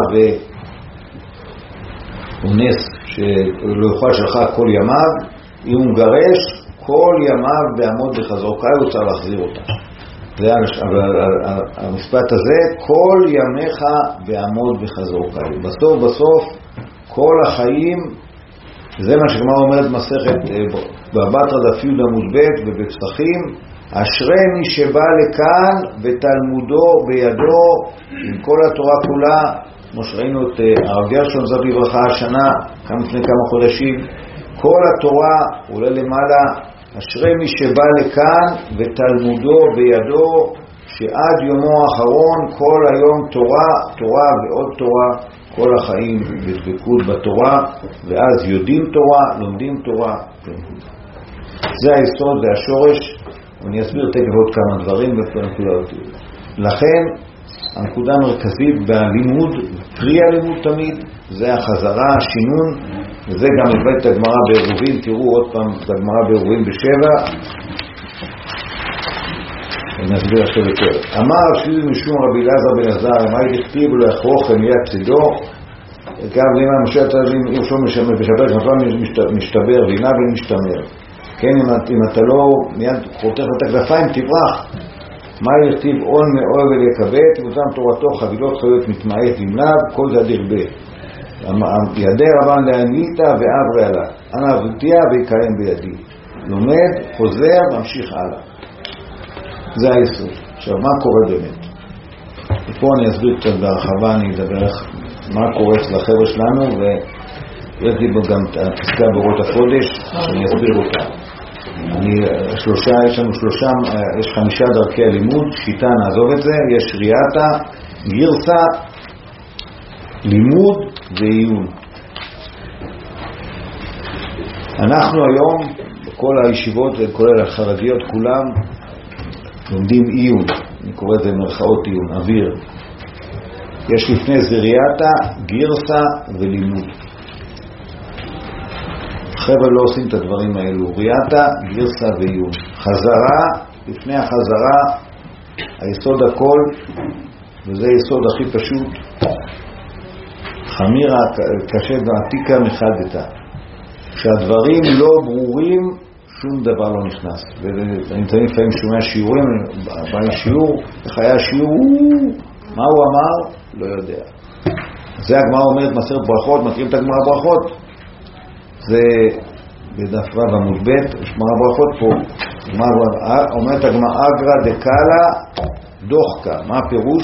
ונס שלא יוכל שלך כל ימיו, אם הוא מגרש, כל ימיו בעמוד וחזור קאי, הוא צריך להחזיר אותה. זה המשפט הזה, כל ימיך בעמוד וחזור קאי. בסוף בסוף כל החיים, זה מה שגמרא אומרת מסכת בבתרא דף י' עמוד ב' ובפסחים, אשרי מי שבא לכאן ותלמודו בידו עם כל התורה כולה, כמו שראינו את הרב גרשון זכר לברכה השנה, כאן לפני כמה חודשים, כל התורה עולה למעלה, אשרי מי שבא לכאן ותלמודו בידו, שעד יומו האחרון כל היום תורה, תורה ועוד תורה, כל החיים בדבקות בתורה, ואז יודעים תורה, לומדים תורה. זה היסוד, זה השורש, ואני אסביר תכף עוד כמה דברים בפרנקולות. לכן, הנקודה המרכזית בלימוד, פרי הלימוד תמיד, זה החזרה, השינון, וזה גם הבאת את הגמרא בעירובין, תראו עוד פעם את הגמרא בעירובין בשבע, אני אסביר עכשיו יותר. אמר אפילו משום רבי אלעזר בן עזריה, מה יכתיב לו יחרוך מיד צידו, גם לימה משה תזים, אם שום משמר בשבר, שנפל משתבר, וינה בין משתמר. כן, אם אתה לא מיד חותך את הכתפיים, תברח. מה יכתיב עול מאוהב ולקבט, ובותם תורתו חבילות חיות מתמעט למלב, כל זה דרבה. ידי רבן להניתה ועברי עלה. אנא עבדתיה ויקיים בידי. לומד, חוזר, ממשיך הלאה. זה היסוד. עכשיו, מה קורה באמת? ופה אני אסביר קצת בהרחבה, אני אדבר מה קורה אצל החבר'ה שלנו, ויש לי בו גם פסקה באורות הקודש, שאני אסביר אותה. אני, שלושה, יש לנו שלושה, יש חמישה דרכי הלימוד, שיטה נעזוב את זה, יש ריאטה, גירסה, לימוד ועיון. אנחנו היום, בכל הישיבות, כולל החרדיות כולם, לומדים עיון, אני קורא את זה מרכאות עיון, אוויר. יש לפני זה ריאטה, גירסה ולימוד. חבר'ה לא עושים את הדברים האלו, ריאטה, גירסה ועיון. חזרה, לפני החזרה, היסוד הכל, וזה היסוד הכי פשוט, חמירה קשה ועתיקה מחדתה. כשהדברים לא ברורים, שום דבר לא נכנס. ואני תמיד לפעמים שומע שיעורים, בא לי שיעור, איך היה שיעור, מה הוא אמר? לא יודע. זה הגמרא אומרת מסכת ברכות, מכירים את הגמרא ברכות? זה בדף ו' עמוד ב', יש גמרא ברכות פה. אומרת הגמרא אגרא דקאלה דוחקה. מה הפירוש?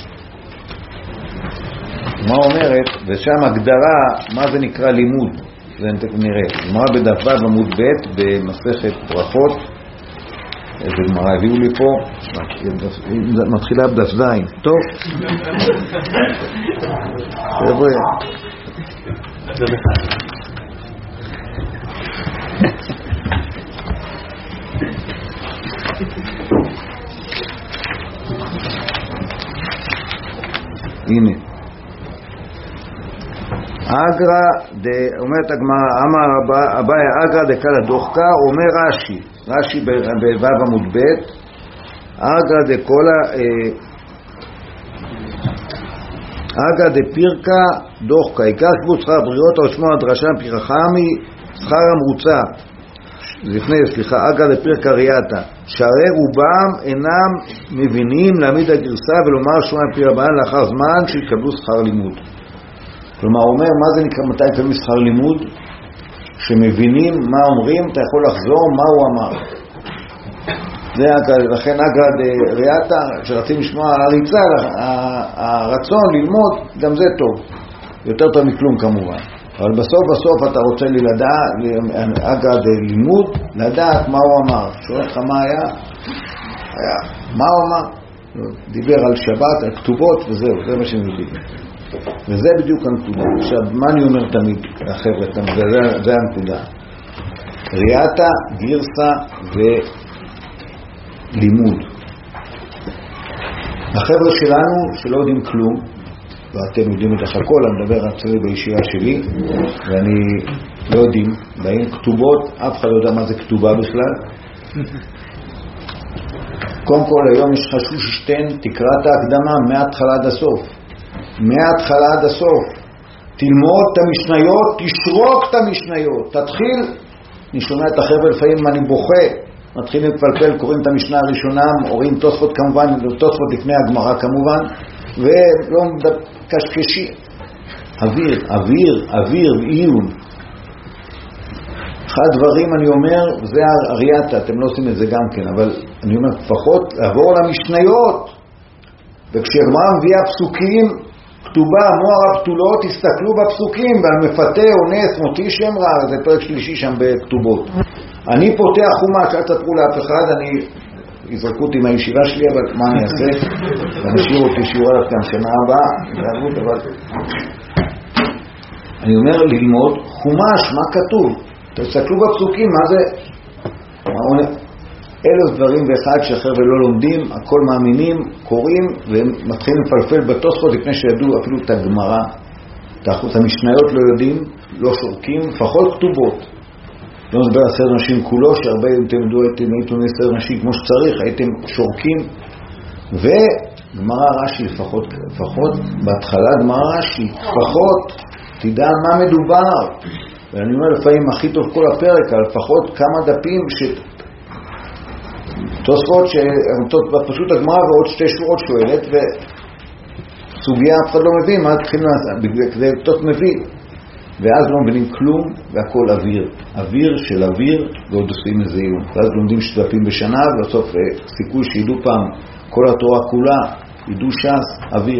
מה אומרת? ושם הגדרה, מה זה נקרא לימוד? זה נראה. גמרא בדף ו' עמוד ב' במסכת ברכות. איזה גמרא הביאו לי פה, מתחילה בדף זין. טוב. חבר'ה. הנה. אגרא, אומרת הגמרא, אמר אביי אגרא דקאלה דוחקה, אומר רש"י, רש"י בו' עמוד ב', אגרא דקאלה, אגרא דפירקה דוחקה, עיקר כיבוד שכר הבריאות או שמו הדרשה פירחמי, שכר המרוצה, לפני, סליחה, אגרא דפירקה ריאטה, שהרי רובם אינם מבינים להעמיד הגרסה ולומר שמו הפירבן לאחר זמן שיקבלו שכר לימוד. כלומר, הוא אומר, מה זה נקרא, מתי יקבלו שכר לימוד? שמבינים מה אומרים, אתה יכול לחזור מה הוא אמר. זה לכן אגרא דריאטה, שרצים לשמוע הריצה, הרצון ללמוד, גם זה טוב. יותר טוב מכלום כמובן. אבל בסוף בסוף אתה רוצה לי לדעת, אגרא דלימוד, לדעת מה הוא אמר. שואל לך מה היה? היה. מה הוא אמר? דיבר על שבת, על כתובות וזהו, זה מה שמבין. וזה בדיוק הנקודה. עכשיו, מה אני אומר תמיד, החבר'ה, זה, זה הנקודה. ריאטה, גירסה ולימוד. החבר'ה שלנו שלא יודעים כלום, ואתם יודעים את הכל, אני מדבר עצמי בישיבה שלי, ואני לא יודעים, באים כתובות, אף אחד לא יודע מה זה כתובה בכלל. קודם כל, היום יש חשוב ששתן, תקרא את ההקדמה מההתחלה עד הסוף. מההתחלה עד הסוף. תלמוד את המשניות, תשרוק את המשניות. תתחיל, אני שומע את החבר'ה לפעמים, אני בוכה, מתחילים לפלפל, קוראים את המשנה הראשונה, אורים תוספות כמובן, תוספות לפני הגמרא כמובן, ולא קשקשי. אוויר, אוויר, אוויר, עיון. אחד דברים אני אומר, זה הריאטה, אתם לא עושים את זה גם כן, אבל אני אומר, לפחות לעבור למשניות, וכשהגמרא מביאה פסוקים, כתובה, מוהר הבתולות, תסתכלו בפסוקים, והמפתה, אונס, מותי שם רע, זה פרק שלישי שם בכתובות. אני פותח חומש, אל תספרו לאף אחד, אני, יזרקו אותי מהישיבה שלי, אבל מה אני אעשה? אני אשאיר אותי שיעור עליו כאן שנה הבאה, לעבוד, אבל... אני אומר ללמוד חומש, מה כתוב? תסתכלו בפסוקים, מה זה? אלף דברים ואחד שאחר ולא לומדים, הכל מאמינים, קוראים ומתחילים לפלפל בתוספות לפני שידעו אפילו את הגמרא. את המשניות לא יודעים, לא שורקים, לפחות כתובות. לא מדבר על סדר נשים כולו, שהרבה אם אתם ידעו הייתם הייתם סדר נשים כמו שצריך, הייתם שורקים. וגמרא רש"י לפחות, לפחות בהתחלה גמרא רש"י, לפחות תדע מה מדובר. ואני אומר לפעמים הכי טוב כל הפרק, על לפחות כמה דפים ש... תוספות שעמתות פשוט הגמרא ועוד שתי שורות שואלת, וסוגיה אף אחד לא מבין, מה תתחילים לעשות? כדי תות מבין. ואז לא מבינים כלום, והכל אוויר. אוויר של אוויר, ועוד עושים איזה עיון. ואז לומדים שדפים בשנה, ובסוף סיכוי שידעו פעם כל התורה כולה, ידעו ש"ס, אוויר.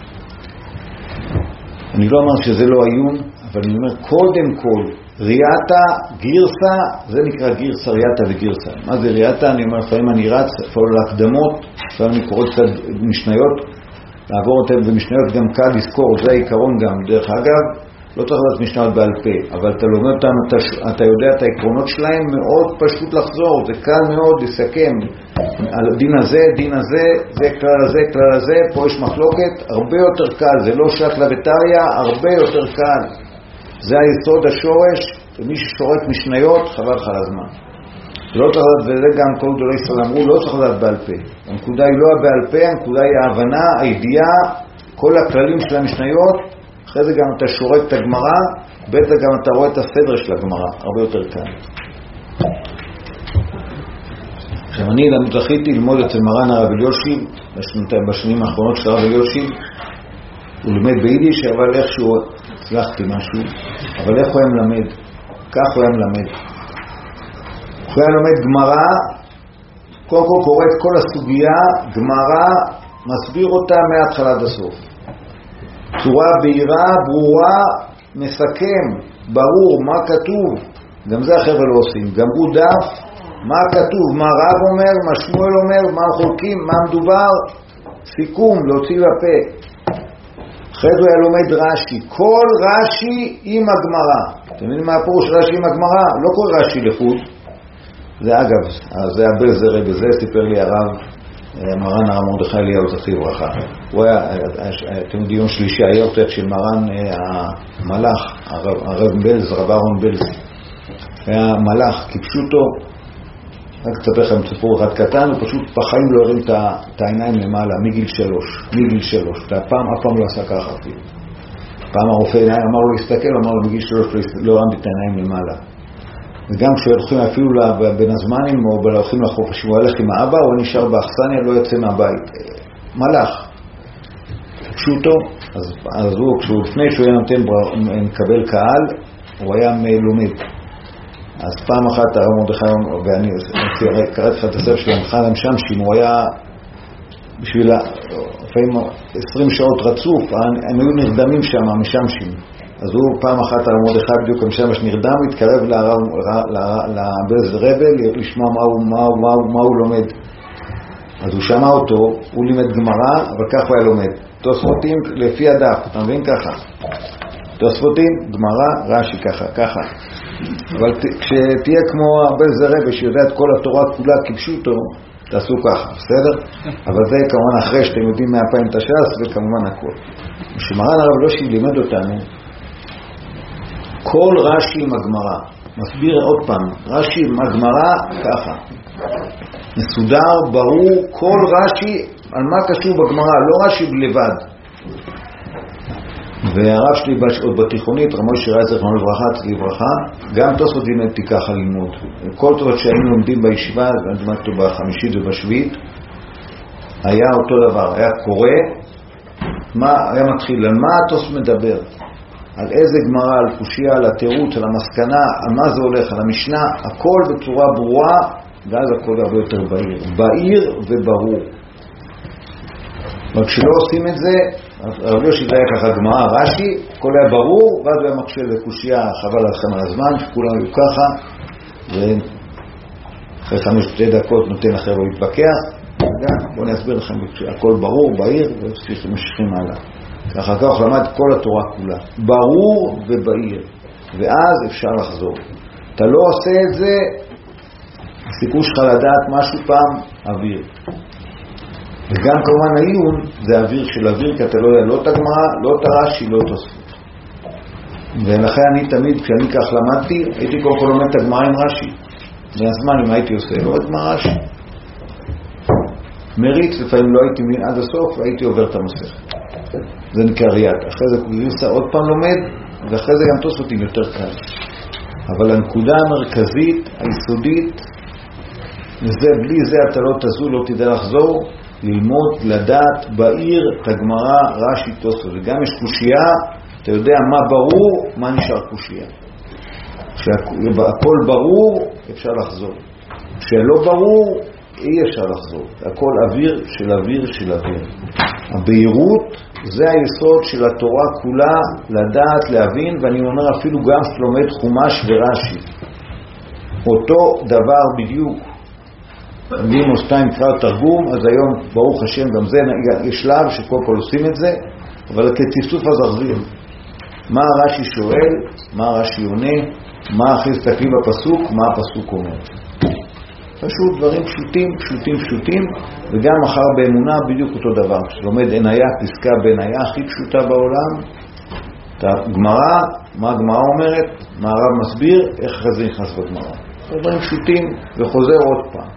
אני לא אומר שזה לא עיון, אבל אני אומר קודם כל, ריאטה, גירסה, זה נקרא גירסה, ריאטה וגירסה. מה זה ריאטה? אני אומר, לפעמים אני רץ, לפעמים להקדמות, לפעמים אני קורא קצת משניות, לעבור אותם במשניות גם קל לזכור, זה העיקרון גם. דרך אגב, לא צריך לדעת משניות בעל פה, אבל אתה לומד אותם, אתה, אתה יודע את העקרונות שלהם, מאוד פשוט לחזור, זה קל מאוד לסכם. על הדין הזה, דין הזה, זה כלל הזה, כלל הזה, פה יש מחלוקת, הרבה יותר קל, זה לא שקלה וטריה, הרבה יותר קל. זה היסוד השורש, ומי ששורק משניות, חבל לך הזמן. לא צריך לדעת, וזה גם כל גדולי ישראל אמרו, לא צריך לדעת בעל פה. הנקודה היא לא הבעל פה, הנקודה היא ההבנה, הידיעה, כל הכללים של המשניות, אחרי זה גם אתה שורק את הגמרא, בטח גם אתה רואה את הסדר של הגמרא, הרבה יותר קל. עכשיו אני זכיתי ללמוד אצל מרן הרב אלישיב בשנים האחרונות של הרב אלישיב. הוא לומד ביידיש, אבל איכשהו הצלחתי משהו, אבל איך הוא היה מלמד? כך הוא היה מלמד. הוא היה לומד גמרא, קודם כל קורא את כל הסוגיה, גמרא, מסביר אותה מההתחלה עד הסוף. צורה בהירה, ברורה, מסכם, ברור, מה כתוב. גם זה החבר'ה לא עושים. גמרו דף, מה כתוב, מה רב אומר, מה שמואל אומר, מה חולקים, מה מדובר, סיכום, להוציא בפה. אחרי זה היה לומד רש"י, כל רש"י עם הגמרא. אתם יודעים מה הפירוש רש"י עם הגמרא? לא כל רש"י לחוד. זה אגב, זה הבא זה רבי, זה סיפר לי הרב, מרן הרב מרדכי אליהו זכי ברכה. הוא היה, אתם יודעים, יום שלישי היה יותר של מרן המלאך, הרב בלז, רב אהרון בלז. היה מלאך, כיפשו אותו, רק אצטפר לכם סיפור אחד קטן, הוא פשוט בחיים לא הרים את העיניים למעלה, מגיל שלוש, מגיל שלוש. פעם, אף פעם לא עשה ככה אפילו. פעם הרופא עיניים אמר לו להסתכל, אמר לו מגיל שלוש לא הרמתי את העיניים למעלה. וגם כשהולכים אפילו בין הזמנים, או הולכים לחופש, הוא הולך עם האבא, הוא נשאר באכסניה, לא יוצא מהבית. מלאך. פגשו אותו, אז, אז הוא, כשהוא לפני שהוא היה נותן מקבל קהל, הוא היה לומד. אז פעם אחת הרב מרדכי, ואני קראתי לך את הספר של המחן המשמשים, הוא היה בשביל לפעמים עשרים שעות רצוף, הם היו נרדמים שם, המשמשים. אז הוא פעם אחת הרב מרדכי בדיוק המשמש נרדם, התקרב לבלז רבל לשמוע מה הוא, מה, מה, מה הוא לומד. אז הוא שמע אותו, הוא לימד גמרא, אבל כך הוא היה לומד. תוספותים לפי הדף, אתה מבין ככה? תוספותים, גמרא, רש"י ככה, ככה. אבל כשתהיה כמו הבלז רבל שיודע את כל התורה כולה כפשוטו, תעשו ככה, בסדר? אבל זה כמובן אחרי שאתם יודעים מהפעמים את הש"ס וכמובן הכל. כשמרן הרב אלישיב לימד אותנו, כל רש"י עם הגמרא, מסביר עוד פעם, רש"י עם הגמרא ככה, מסודר, ברור, כל רש"י על מה קשור בגמרא, לא רש"י לבד. והרב שלי עוד בתיכונית, רב משה רייצר זכרונו לברכה, צבי ברכה, גם תוספות לימדתי ככה ללמוד. כל תוספות שהיינו לומדים בישיבה, אני למדתי אותו בחמישית ובשביעית, היה אותו דבר, היה קורא, מה, היה מתחיל, על מה התוספות מדבר? על איזה גמרא, על קושיה, על התירוץ, על המסקנה, על מה זה הולך, על המשנה, הכל בצורה ברורה, ואז הכל הרבה יותר בהיר. בהיר וברור. אבל כשלא עושים את זה, הרב יוסי זה היה ככה גמרא, רש"י, הכל היה ברור, ואז הוא היה מקשה לקושיה, חבל לכם על הזמן, שכולם היו ככה, ואחרי חמש שתי דקות נותן אחר הוא להתווכח, בואו אני אסביר לכם, הכל ברור, בהיר, ומשכים הלאה. אחר כך למד כל התורה כולה, ברור ובהיר, ואז אפשר לחזור. אתה לא עושה את זה, הסיכוי שלך לדעת משהו פעם, אוויר. וגם כמובן העיון זה אוויר של אוויר, כי אתה לא יודע לא את הגמרא, לא את הרש"י, לא את תוספות. ולכן אני תמיד, כשאני כך למדתי, הייתי קודם כל לומד את הגמרא עם רש"י. מהזמן אם הייתי עושה, לא את גמרא רש"י. מריץ, לפעמים לא הייתי מבין עד הסוף, והייתי עובר את המסכת. זה נקרא ריאד. אחרי זה גרסה עוד פעם לומד, ואחרי זה גם תוספותים יותר קל. אבל הנקודה המרכזית, היסודית, וזה, בלי זה אתה לא תזול, לא תדע לחזור, ללמוד, לדעת, בעיר, את הגמרא, רש"י, תוספות. וגם יש קושיה, אתה יודע מה ברור, מה נשאר קושיה. כשהכל ברור, אפשר לחזור. כשלא ברור, אי אפשר לחזור. הכל אוויר של אוויר של אוויר. הבהירות זה היסוד של התורה כולה, לדעת, להבין, ואני אומר אפילו גם שלומד חומש ורש"י. אותו דבר בדיוק. אם שתיים קרא תרגום, אז היום ברוך השם גם זה יש שלב שכל כל עושים את זה, אבל כצפצוף הזרזיר. מה רש"י שואל, מה רש"י עונה, מה אחרי סתכלים בפסוק, מה הפסוק אומר. פשוט דברים פשוטים, פשוטים, פשוטים, וגם מחר באמונה בדיוק אותו דבר. כשלומד עניה, פסקה בעניה הכי פשוטה בעולם, את הגמרא, מה הגמרא אומרת, מה הרב מסביר, איך אחרי זה נכנס בגמרא. דברים פשוטים, וחוזר עוד פעם.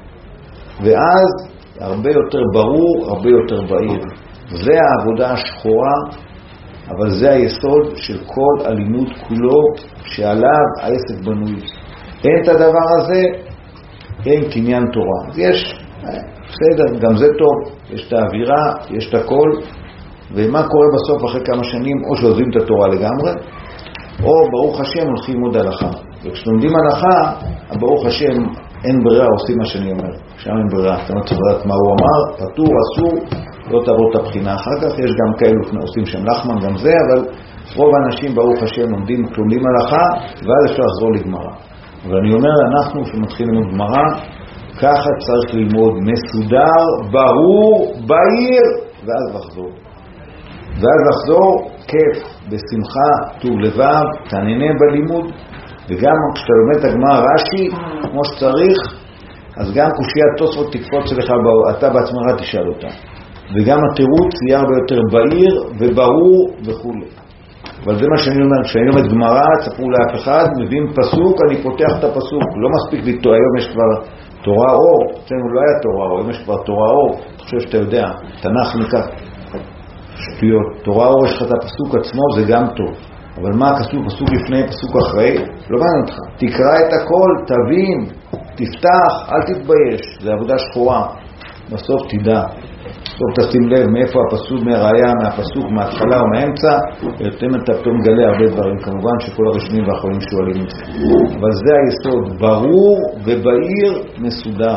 ואז הרבה יותר ברור, הרבה יותר בהיר. זה העבודה השחורה, אבל זה היסוד של כל הלימוד כולו, שעליו העסק בנוי. אין את הדבר הזה, אין קניין תורה. אז יש, בסדר, גם זה טוב, יש את האווירה, יש את הכל, ומה קורה בסוף אחרי כמה שנים? או שעוזבים את התורה לגמרי, או ברוך השם הולכים ללמוד הלכה. וכשלומדים הלכה, ברוך השם אין ברירה, עושים מה שאני אומר. שם אין ברירה, אתה לא צריך לדעת מה הוא אמר, פטור, אסור, לא תעבור את הבחינה אחר כך. יש גם כאלו עושים שם לחמן, גם זה, אבל רוב האנשים ברוך השם לומדים, לומדים הלכה, ואז אפשר לחזור לגמרא. אבל אני אומר, אנחנו שמתחילים ללמוד גמרא, ככה צריך ללמוד מסודר, ברור, בהיר, ואז לחזור. ואז לחזור, כיף, בשמחה, טוב לבב, תעננה בלימוד, וגם כשאתה לומד את הגמרא רש"י, כמו שצריך, אז גם קושיית תוספות תקפוץ לך, אתה בעצמך תשאל אותה. וגם התירוץ יהיה הרבה יותר בהיר וברור וכו'. אבל זה מה שאני אומר, כשאני לומד גמרא, תספרו לאף אחד, מביאים פסוק, אני פותח את הפסוק. לא מספיק לי, היום יש כבר תורה אור, אצלנו לא היה תורה אור, היום יש כבר תורה אור, אתה חושב שאתה יודע, תנ"ך ניקח שטויות. תורה אור, יש לך את הפסוק עצמו, זה גם טוב. אבל מה הכסוק, פסוק לפני, פסוק אחרי? לא מעניין אותך. תקרא את הכל, תבין, תפתח, אל תתבייש. זה עבודה שחורה. בסוף תדע. בסוף תשים לב מאיפה הפסוק, מהראיה, מהפסוק, מההתחלה או מהאמצע, ויותר אתה פתאום מגלה הרבה דברים. כמובן שכל הרשמים והאחרונים שואלים את זה. אבל זה היסוד, ברור ובהיר מסודר.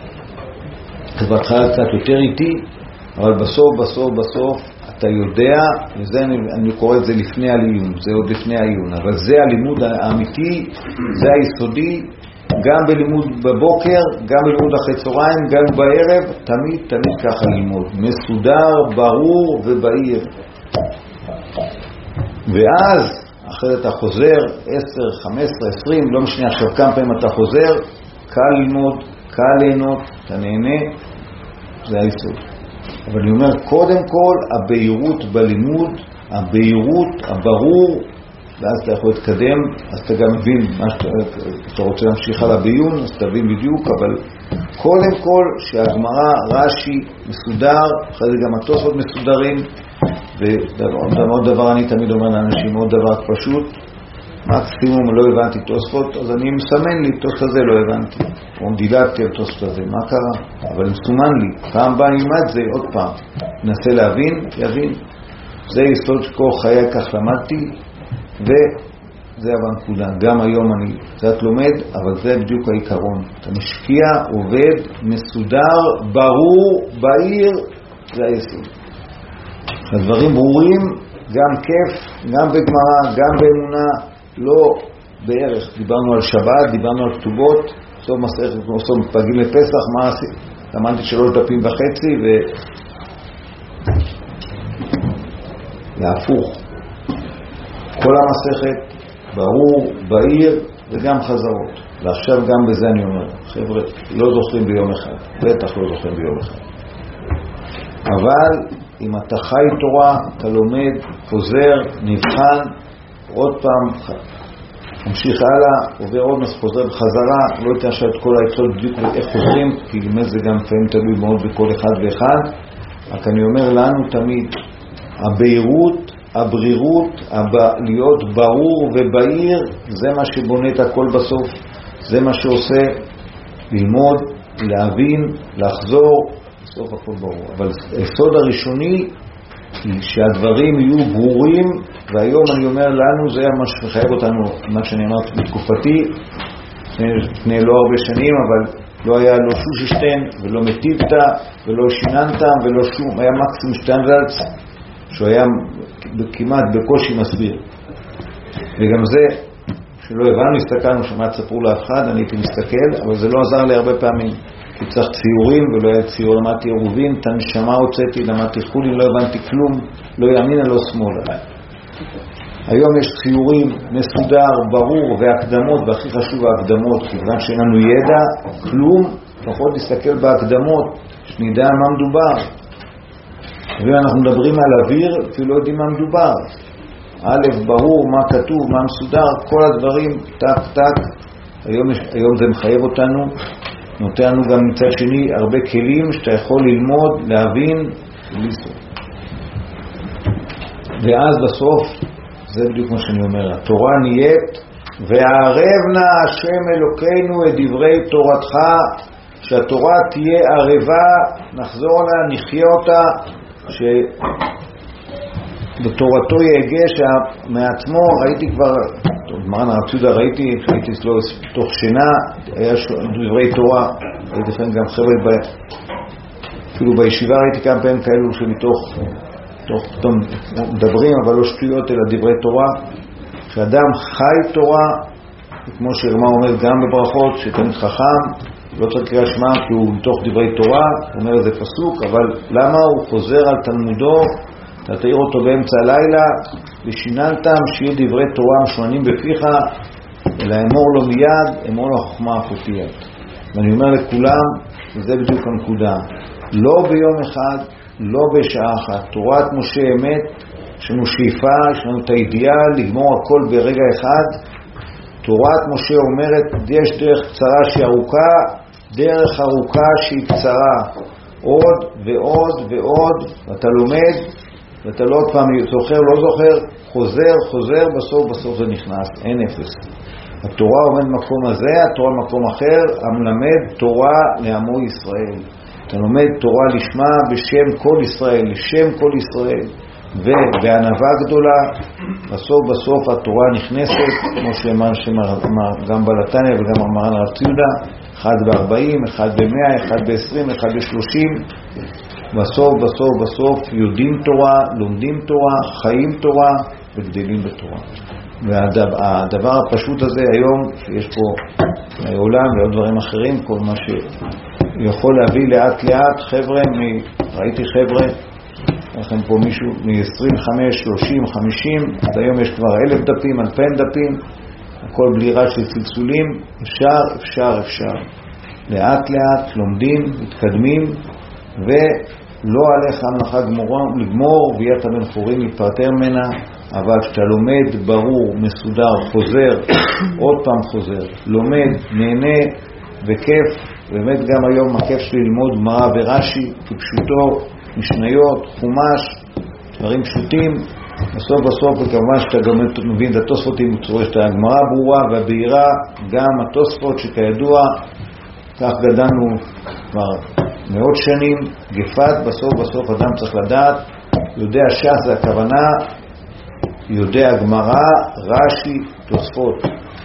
אז בהתחלה קצת יותר איטי, אבל בסוף, בסוף, בסוף, אתה יודע, וזה אני, אני קורא את זה לפני הלימוד, זה עוד לפני העיון, אבל זה הלימוד האמיתי, זה היסודי, גם בלימוד בבוקר, גם בלימוד אחרי צהריים, גם בערב, תמיד, תמיד ככה ללמוד, מסודר, ברור ובהיר. ואז, אחרי אתה חוזר, עשר, חמש עשרה, עשרים, לא משנה עכשיו כמה פעמים אתה חוזר, קל ללמוד, קל ליהנות, אתה נהנה, זה היסוד. אבל אני אומר, קודם כל, הבהירות בלימוד, הבהירות, הברור, ואז אתה יכול להתקדם, אז אתה גם מבין מה שאתה, אתה רוצה להמשיך על הביון, אז תבין בדיוק, אבל קודם כל, שהגמרא, רש"י, מסודר, אחרי זה גם התוספות מסודרים, ועוד דבר אני תמיד אומר לאנשים, עוד דבר פשוט, מקסימום לא הבנתי תוספות, אז אני מסמן לי, תוספות הזה לא הבנתי. או דילגתי על תוספות הזה, מה קרה? אבל מסומן לי. פעם באה נלמד זה עוד פעם. ננסה להבין, יבין. זה יסוד שכל חיי כך למדתי, וזה הבנקודה. גם היום אני קצת לומד, אבל זה בדיוק העיקרון. אתה משקיע, עובד, מסודר, ברור, בהיר, זה היסוד. הדברים ברורים, גם כיף, גם בגמרא, גם באמונה, לא בערך. דיברנו על שבת, דיברנו על כתובות, סוף מסכת, סוף מתפגעים לפסח, מה עשיתי? למדתי שלוש דפים וחצי, ו... להפוך. כל המסכת, ברור, בהיר, וגם חזרות. ועכשיו גם בזה אני אומר, חבר'ה, לא זוכרים ביום אחד, בטח לא זוכרים ביום אחד. אבל אם אתה חי תורה, אתה לומד, חוזר, נבחן, עוד פעם, ממשיך הלאה, עובר עוד נס, חוזר בחזרה, לא תשאל את כל היצול בדיוק איך חוזרים, כי באמת זה גם פעמים תלוי מאוד בכל אחד ואחד, רק אני אומר לנו תמיד, הבהירות, הברירות, הב... להיות ברור ובהיר, זה מה שבונה את הכל בסוף, זה מה שעושה ללמוד, להבין, לחזור, בסוף הכל ברור. אבל היסוד הראשוני, שהדברים יהיו ברורים, והיום אני אומר לנו, זה מה שמחייב אותנו, מה שאני אמרתי בתקופתי, לפני לא הרבה שנים, אבל לא היה לא שוששטיין, ולא מטיבתא, ולא שיננתם, ולא שום, היה מקסימום שטיינזלץ, שהוא היה כמעט בקושי מסביר. וגם זה, שלא הבנו, הסתכלנו, שמה תספרו לאף אחד, אני הייתי מסתכל, אבל זה לא עזר לי הרבה פעמים. כי צריך ציורים, ולא היה ציור, למדתי עירובין, את הנשמה הוצאתי, למדתי חולין, לא הבנתי כלום, לא ימינה, לא שמאלה. היום יש ציורים מסודר, ברור, והקדמות, והכי חשוב ההקדמות, כיוון שאין לנו ידע, כלום, לפחות נסתכל בהקדמות, שנדע מה מדובר. ואנחנו מדברים על אוויר, אפילו לא יודעים מה מדובר. א', ברור, מה כתוב, מה מסודר, כל הדברים, טק, טק. היום, היום זה מחייב אותנו, נותן לנו גם מצד שני הרבה כלים שאתה יכול ללמוד, להבין, ולסוף. ואז בסוף, זה בדיוק מה שאני אומר, התורה נהיית, והערב נא השם אלוקינו את דברי תורתך, שהתורה תהיה ערבה, נחזור עליה, נחיה אותה, שבתורתו יהגה, שמעצמו ראיתי כבר, מרן הרב ציודה ראיתי, הייתי אצלו תוך שינה, היה דברי תורה, הייתי לכם גם חבר'ה, אפילו בישיבה ראיתי כמה פעמים כאלו שמתוך תוך פתאום מדברים, אבל לא שטויות אלא דברי תורה. כשאדם חי תורה, כמו שהרמה אומר גם בברכות, שתמיד חכם, לא צריך קריאה שמע כי הוא מתוך דברי תורה, הוא אומר איזה פסוק, אבל למה הוא חוזר על תלמודו, אתה תאיר אותו באמצע הלילה, ושיננתם שיהיה דברי תורה משוענים בפיך, אלא אמור לו מיד, אמור לו חוכמה אחותיית. ואני אומר לכולם, וזה בדיוק הנקודה, לא ביום אחד, לא בשעה אחת. תורת משה אמת, יש לנו שאיפה, יש לנו את האידיאל, לגמור הכל ברגע אחד. תורת משה אומרת, יש דרך קצרה שהיא ארוכה, דרך ארוכה שהיא קצרה. עוד ועוד ועוד, ואתה לומד, ואתה לא עוד פעם זוכר, לא זוכר, חוזר, חוזר, בסוף בסוף זה נכנס, אין אפס. התורה עומד במקום הזה, התורה במקום אחר, המלמד תורה לעמו ישראל. אתה לומד תורה לשמה בשם כל ישראל, לשם כל ישראל, ובענווה גדולה, בסוף בסוף התורה נכנסת, כמו שאמר גם בלתניה וגם מרן הרב ציודה, אחד בארבעים, אחד במאה, אחד בעשרים, אחד בשלושים, בסוף בסוף בסוף יודעים תורה, לומדים תורה, חיים תורה וגדלים בתורה. והדבר הפשוט הזה היום, שיש פה העולם ועוד דברים אחרים, כל מה שיכול להביא לאט לאט, חבר'ה, מ... ראיתי חבר'ה, לכם פה מישהו מ-עשרים וחמש, שלושים, חמישים, עד היום יש כבר אלף דפים, אלפיים דפים, הכל בלי רעש של צלצולים, אפשר, אפשר, אפשר. לאט לאט לומדים, מתקדמים, ולא עליך המלאכה לגמור, ויית הבן חורים להיפטר ממנה, אבל כשאתה לומד ברור, מסודר, חוזר, עוד פעם חוזר, לומד, נהנה וכיף, באמת גם היום הכיף שלי ללמוד גמרא ורש"י, כפשוטו, משניות, חומש, דברים פשוטים, בסוף בסוף וכמובן שאתה גם מבין את התוספותים, יש את הגמרא ברורה והבהירה, גם התוספות שכידוע, כך גדלנו כבר מאות שנים, גפת, בסוף בסוף אדם צריך לדעת, יודע ש"ס זה הכוונה, יודע גמרא, רש"י, תוספות.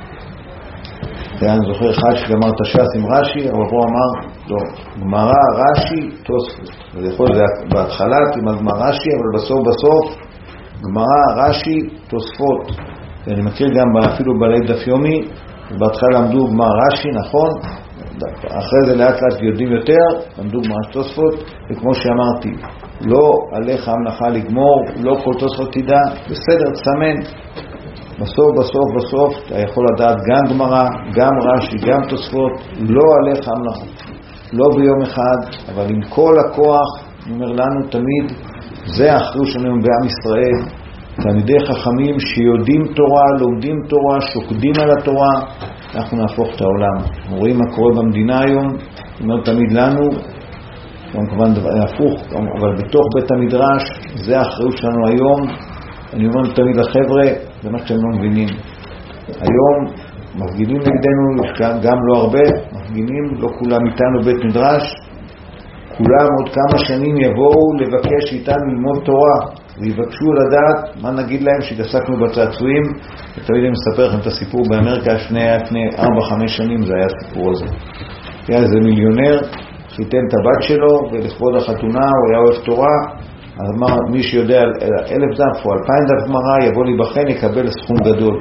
ואני זוכר אחד שגמר את הש"ס עם רש"י, אבל פה אמר, לא, גמרא, רש"י, תוספות. זה יכול להיות בהתחלה עם הגמרא רש"י, אבל בסוף בסוף, גמרא, רש"י, תוספות. ואני מכיר גם אפילו בעלי דף יומי, בהתחלה למדו גמרא רש"י, נכון? אחרי זה לאט לאט יודעים יותר, למדו גמרא תוספות, וכמו שאמרתי, לא עליך המלאכה לגמור, לא כל תוספות תדע, בסדר, תסמן. בסוף, בסוף, בסוף, אתה יכול לדעת גם גמרא, גם רש"י, גם תוספות, לא עליך המלאכה. לא ביום אחד, אבל עם כל הכוח, אני אומר לנו תמיד, זה האחריות שלנו בעם ישראל, תלמידי חכמים שיודעים תורה, לומדים תורה, שוקדים על התורה, אנחנו נהפוך את העולם. אנחנו רואים מה קורה במדינה היום, אני אומר תמיד לנו, כמובן הפוך, אבל בתוך בית המדרש, זה האחריות שלנו היום. אני אומר תמיד לחבר'ה, זה מה שאתם לא מבינים. היום מפגינים נגדנו, גם לא הרבה, מפגינים, לא כולם איתנו בית מדרש, כולם עוד כמה שנים יבואו לבקש איתנו ללמוד תורה, ויבקשו לדעת מה נגיד להם שהתעסקנו בצעצועים, ותמיד אני מספר לכם את הסיפור באמריקה, לפני ארבע חמש שנים זה היה הסיפור הזה. היה איזה מיליונר, חיתן את הבת שלו, ולכבוד החתונה הוא היה אוהב תורה, אז אמר, מי שיודע אלף דף או אלפיים דף גמרא, יבוא להיבחן, יקבל סכום גדול.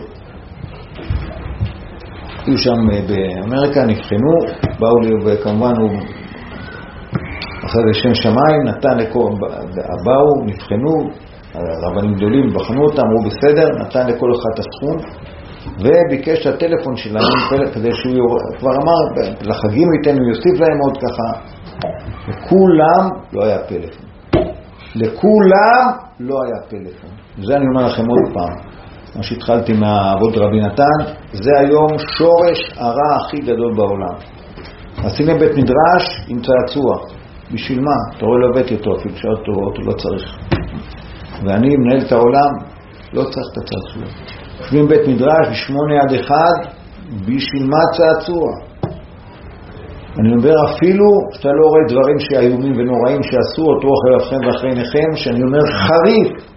היו שם באמריקה, נבחנו, באו לי, וכמובן הוא, אחרי זה שם שמיים, נתן לכל, באו, נבחנו, הרבנים גדולים, בחנו אותם, אמרו בסדר, נתן לכל אחד את הסכום, וביקש את הטלפון שלהם כדי שהוא כבר אמר לחגים ייתן, הוא יוסיף להם עוד ככה. לכולם לא היה פלאפון, לכולם לא היה פלאפון. זה אני אומר לכם עוד פעם, מה שהתחלתי מהעבוד רבי נתן, זה היום שורש הרע הכי גדול בעולם. עשינו בית מדרש עם צעצוע, בשביל מה? אתה רואה לא הבאתי אותו, אפילו שעות טובות, הוא לא צריך. ואני מנהל את העולם, לא צריך את הצעצוע. יושבים בית מדרש בשמונה עד אחד, בשביל מה צעצוע? אני אומר אפילו שאתה לא רואה דברים שהאיומים ונוראים שעשו אותו אחרי אבכם ואחרי עיניכם, שאני אומר חריף.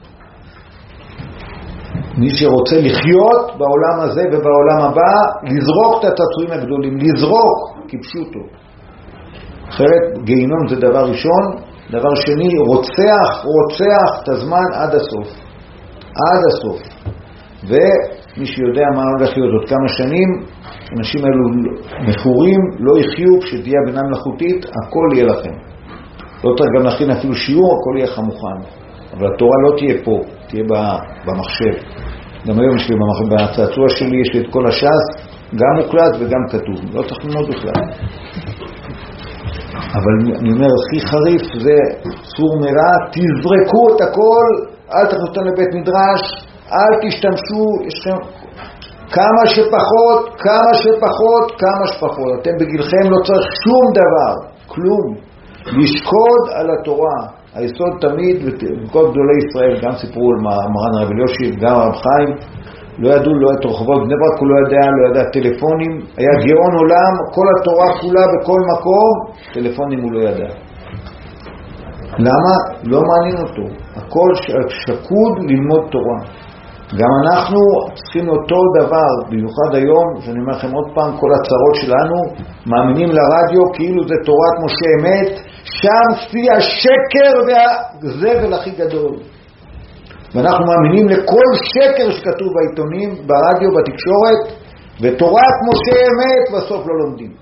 מי שרוצה לחיות בעולם הזה ובעולם הבא, לזרוק את הצעצועים הגדולים, לזרוק, כפשוטו. אחרת גיהינום זה דבר ראשון, דבר שני, רוצח, רוצח את הזמן עד הסוף. עד הסוף. ומי שיודע מה הולך להיות עוד כמה שנים, אנשים האלו מכורים, לא יחיו, כשתהיה בינה מלאכותית, הכל יהיה לכם. לא צריך גם להכין אפילו שיעור, הכל יהיה לך מוכן. אבל התורה לא תהיה פה, תהיה במחשב. גם היום יש לי בצעצוע שלי, יש לי את כל הש"ס, גם מוקלט וגם כתוב. לא צריך ללמוד בכלל. אבל אני אומר, הכי חריף זה סור מרע, תזרקו את הכל, אל תכנסו לבית מדרש, אל תשתמשו, יש לכם כמה שפחות, כמה שפחות, כמה שפחות. אתם בגילכם לא צריך שום דבר, כלום. לשקוד על התורה. היסוד תמיד, וכל גדולי ישראל, גם סיפרו על מרן הרב אלישיב, גם הרב חיים, לא ידעו, לא את רחובות בני ברק, הוא לא ידע, לא ידע טלפונים, היה גאון עולם, כל התורה כולה בכל מקום, טלפונים הוא לא ידע. למה? לא מעניין אותו. הכל שקוד ללמוד תורה. גם אנחנו צריכים אותו דבר, במיוחד היום, שאני אומר לכם עוד פעם, כל הצרות שלנו, מאמינים לרדיו כאילו זה תורת משה אמת, שם שפי השקר והזבל הכי גדול. ואנחנו מאמינים לכל שקר שכתוב בעיתונים, ברדיו, בתקשורת, ותורת משה אמת בסוף לא לומדים.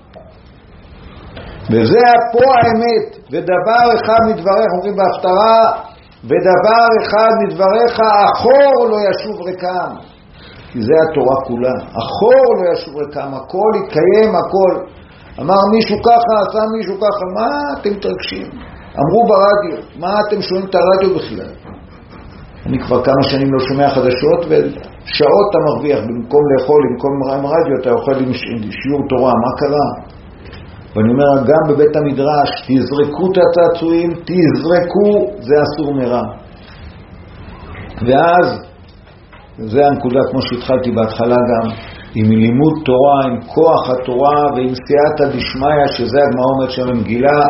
וזה פה האמת, ודבר אחד מדבריך, אומרים בהפטרה, ודבר אחד מדבריך, אחור לא ישוב ריקם. כי זה התורה כולה. אחור לא ישוב ריקם, הכל יתקיים, הכל. אמר מישהו ככה, עשה מישהו ככה, מה אתם תרגשים? אמרו ברדיו, מה אתם שומעים את הרדיו בכלל? אני כבר כמה שנים לא שומע חדשות, ושעות אתה מרוויח, במקום לאכול, במקום רדיו, אתה אוכל עם שיעור תורה, מה קרה? ואני אומר, גם בבית המדרש, תזרקו את הצעצועים, תזרקו, זה אסור מרע. ואז, זה הנקודה כמו שהתחלתי בהתחלה גם, עם לימוד תורה, עם כוח התורה ועם סייעתא דשמיא, שזה הגמרא אומרת שם במגילה,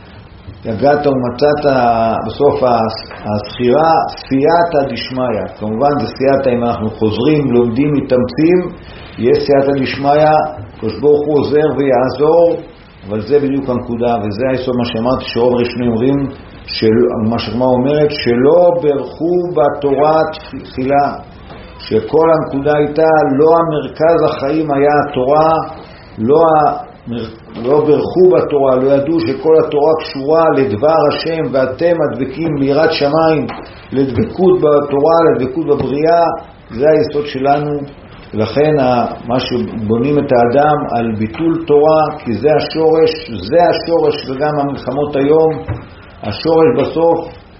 יגעת ומצאת בסוף הסחירה, סייעתא דשמיא. כמובן זה סייעתא אם אנחנו חוזרים, לומדים, מתאמצים, יש סייעתא דשמיא, הקדוש ברוך הוא עוזר ויעזור, אבל זה בדיוק הנקודה, וזה היסוד מה שאמרתי, שרוב ראשונים אומרים, מה שהגמרא אומרת, שלא ברכו בתורה תחילה, שכל הנקודה הייתה, לא המרכז החיים היה התורה, לא, לא ברכו בתורה, לא ידעו שכל התורה קשורה לדבר השם, ואתם הדבקים ליראת שמיים, לדבקות בתורה, לדבקות בבריאה, זה היסוד שלנו. ולכן מה שבונים את האדם על ביטול תורה, כי זה השורש, זה השורש, וגם המלחמות היום, השורש בסוף,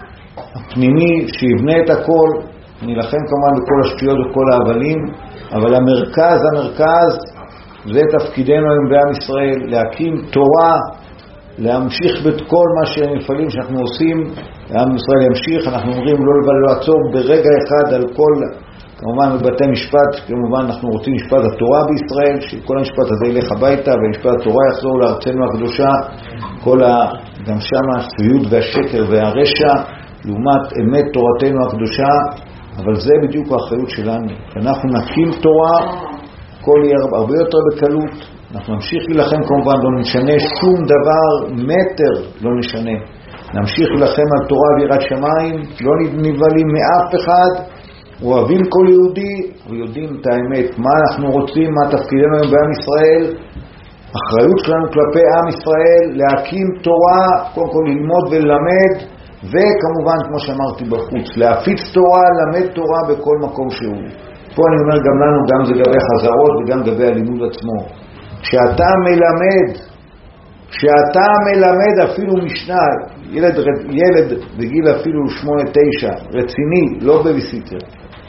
הפנימי, שיבנה את הכל, נלחם כמובן בכל השטויות וכל ההבלים, אבל המרכז, המרכז, זה תפקידנו היום בעם ישראל, להקים תורה, להמשיך בכל מה שהמפעלים שאנחנו עושים, העם ישראל ימשיך, אנחנו אומרים לא לעצור ברגע אחד על כל, כמובן בבתי משפט, כמובן אנחנו רוצים משפט התורה בישראל, שכל המשפט הזה ילך הביתה, ומשפט התורה יחזור לארצנו הקדושה, כל ה, גם שם השפיות והשקר והרשע, לעומת אמת תורתנו הקדושה, אבל זה בדיוק האחריות שלנו. אנחנו נקים תורה, הכל יהיה הרבה יותר בקלות, אנחנו נמשיך להילחם כמובן, לא נשנה שום דבר, מטר לא נשנה. נמשיך להילחם על תורה ויראת שמיים, לא נבלים מאף אחד, אוהבים כל יהודי, ויודעים את האמת, מה אנחנו רוצים, מה תפקידנו היום בעם ישראל, אחריות שלנו כלפי עם ישראל, להקים תורה, קודם כל ללמוד וללמד, וכמובן, כמו שאמרתי בחוץ, להפיץ תורה, למד תורה בכל מקום שהוא. פה אני אומר גם לנו, גם זה גבי חזרות וגם גבי הלימוד עצמו. כשאתה מלמד, כשאתה מלמד אפילו משנה, ילד, ילד בגיל אפילו שמונה תשע, רציני, לא בביסיטר,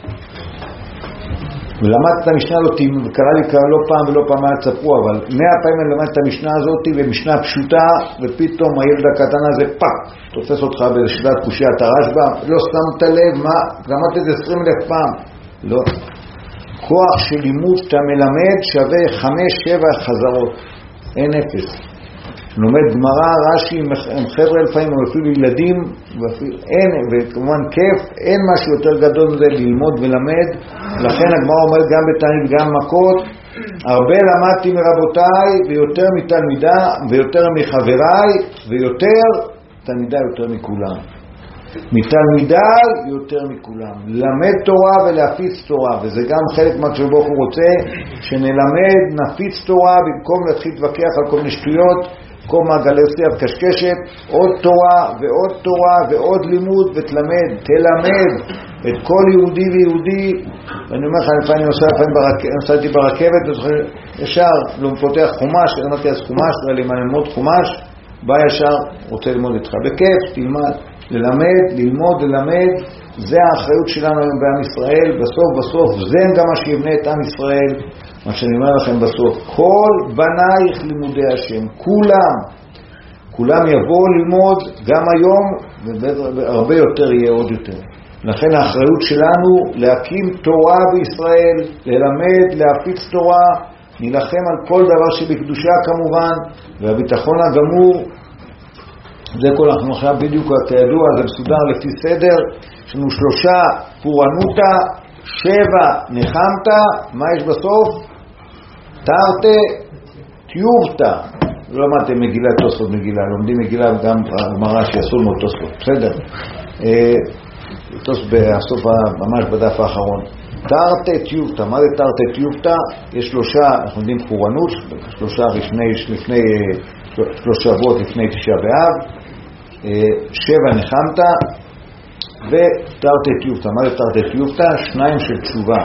ולמדת את המשנה הזאת, וקרא לי לא פעם ולא פעם היה צפו, אבל מאה פעמים אני למד את המשנה הזאת במשנה פשוטה, ופתאום הילד הקטן הזה פאק, תופס אותך בשאלת קושיה, אתה רשב"א, לא שמת לב, מה? למדת את עשרים אלף פעם. לא. כוח של לימוד שאתה מלמד שווה חמש שבע חזרות, אין אפס. לומד גמרא, רש"י, עם חבר'ה לפעמים, או אפילו ילדים, ואפילו, אין, וכמובן כיף, אין משהו יותר גדול מזה ללמוד ולמד. לכן הגמרא אומר גם בתענית גם מכות, הרבה למדתי מרבותיי, ויותר מתלמידה, ויותר מחבריי, ויותר תלמידה יותר מכולם. מתלמידיי יותר מכולם. למד תורה ולהפיץ תורה, וזה גם חלק מה שברוך הוא רוצה, שנלמד, נפיץ תורה, במקום להתחיל להתווכח על כל מיני שטויות, כל מעגלי שיח קשקשת, עוד תורה ועוד תורה ועוד לימוד, ותלמד, תלמד את כל יהודי ויהודי. ואני אומר לך, לפעמים אני עושה, לפעמים נסעתי ברכבת, ישר לא פותח חומש, אמרתי אז חומש, אבל אם אני ללמוד חומש, בא ישר, רוצה ללמוד איתך בכיף, תלמד, ללמד, ללמוד, ללמד. זה האחריות שלנו היום בעם ישראל. בסוף בסוף זה גם מה שיבנה את עם ישראל. מה שאני אומר לכם בסוף, כל בנייך לימודי השם, כולם כולם יבואו ללמוד גם היום, והרבה יותר יהיה עוד יותר. לכן האחריות שלנו להקים תורה בישראל, ללמד, להפיץ תורה, נלחם על כל דבר שבקדושה כמובן, והביטחון הגמור. זה כל אנחנו אחרי בדיוק כידוע, זה מסודר לפי סדר. יש לנו שלושה פורענותה, שבע נחמתה, מה יש בסוף? תרתי טיובתא. לא למדתם מגילה תוספות מגילה, לומדים מגילה וגם גמרא שיעשו ללמוד תוספות, בסדר? תוספות בסוף ממש בדף האחרון. תרתי טיובתא, מה זה תרתי טיובתא? יש שלושה, אנחנו יודעים פורענות, שלושה לפני, לפני שלושה שבועות לפני תשעה באב, שבע נחמתה ותרתי טיובתא. מה זה תרתי טיובתא? שניים של תשובה.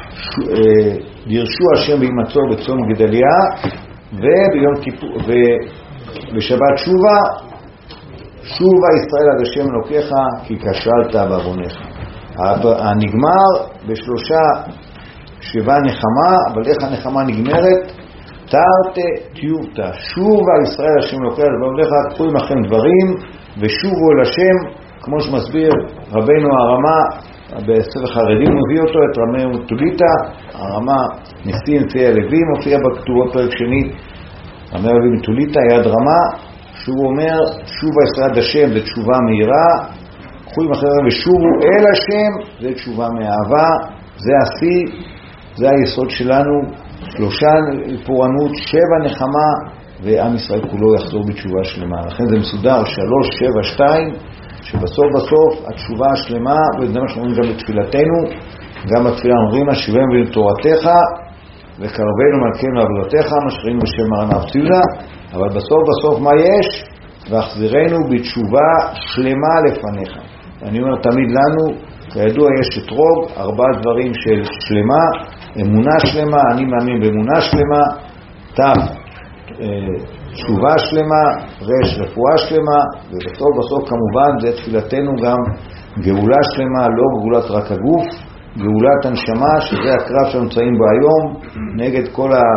דירשו השם בהימצאו בצום גדליה, וביום כיפור ובשבת שובה, שובה ישראל עד השם אלוקיך כי כשלת בעוונך. הנגמר בשלושה שבע נחמה, אבל איך הנחמה נגמרת? תרתי טיובתא, שובה ישראל השם אלוקיך בעוונך, קחו עמכם דברים ושובו אל השם, כמו שמסביר רבנו הרמה בספר חרדים, מביא אותו את רמי מטוליטה, הרמה נשיא נשיאי הלוי, מופיע בכתובה פרק שני, רמי מטוליטה יד רמה, שהוא אומר שובה ישראל עד השם זה תשובה מהירה, קחו עמכם ושובו אל השם זה תשובה מאהבה, זה השיא, זה היסוד שלנו. שלושה פורענות, שבע נחמה, ועם ישראל כולו יחזור בתשובה שלמה. לכן זה מסודר שלוש, שבע, שתיים, שבסוף בסוף התשובה השלמה, וזה מה שאומרים גם בתפילתנו, גם בתפילה אומרים השיבנו לתורתך וקרבנו מלכנו לעבודתך, מה שראינו בשם מרן הרב ציודה. אבל בסוף בסוף מה יש? והחזירנו בתשובה שלמה לפניך. אני אומר תמיד לנו, כידוע יש אתרוג, ארבעה דברים של שלמה, אמונה שלמה, אני מאמין באמונה שלמה, תו תשובה שלמה, רש רפואה שלמה, ובסוף בסוף כמובן זה תפילתנו גם גאולה שלמה, לא גאולת רק הגוף, גאולת הנשמה, שזה הקרב שנמצאים בו היום נגד כל ה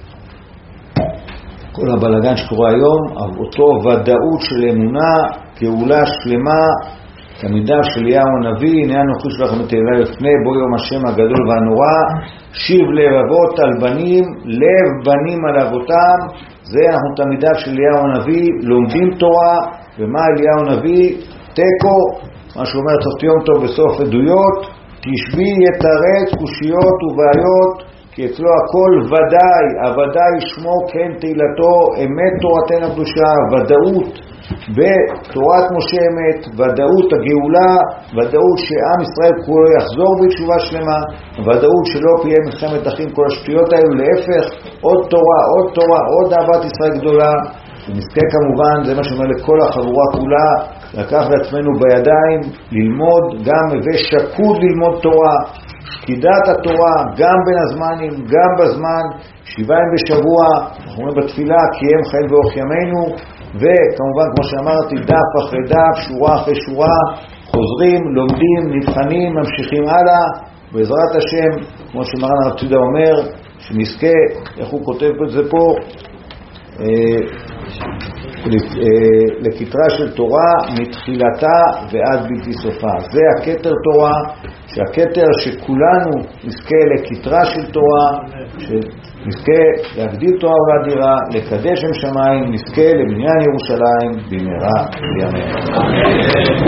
כל הבלגן שקורה היום. אותו ודאות של אמונה, גאולה שלמה, תלמידיו של אליהו הנביא, הנה אנוכי שלכם את אליי לפני בו יום השם הגדול והנורא, שיב לב אבות על בנים, לב בנים על אבותם. זה אנחנו תלמידיו של אליהו הנביא, לומדים תורה. ומה אליהו הנביא? תיקו, מה שאומר תום טוב בסוף עדויות, תשבי יתרץ קושיות ובעיות, כי אצלו הכל ודאי, הוודאי שמו כן תהילתו, אמת תורתנו הקדושה, ודאות בתורת משה אמת, ודאות הגאולה, ודאות שעם ישראל כולו יחזור בתשובה שלמה, ודאות שלא תהיה מלחמת אחים כל השטויות האלו, להפך, עוד תורה, עוד תורה, עוד אהבת ישראל גדולה. ונזכה כמובן, זה מה שאומר לכל החבורה כולה, לקח לעצמנו בידיים, ללמוד גם ושקוד ללמוד תורה, שקידת התורה גם בין הזמנים, גם בזמן, שבעים בשבוע, אנחנו אומרים בתפילה, כי הם חיים ואורך ימינו, וכמובן, כמו שאמרתי, דף אחרי דף, שורה אחרי שורה, חוזרים, לומדים, נבחנים, ממשיכים הלאה, בעזרת השם, כמו שמרן הרב ציודה אומר, שנזכה, איך הוא כותב את זה פה, לכתרה של תורה מתחילתה ועד בלתי סופה. זה הכתר תורה, שהכתר שכולנו נזכה לכתרה של תורה, שנזכה להגדיל תורה ולאדירה, לקדש שם שמיים, נזכה לבניין ירושלים במהרה בימינו.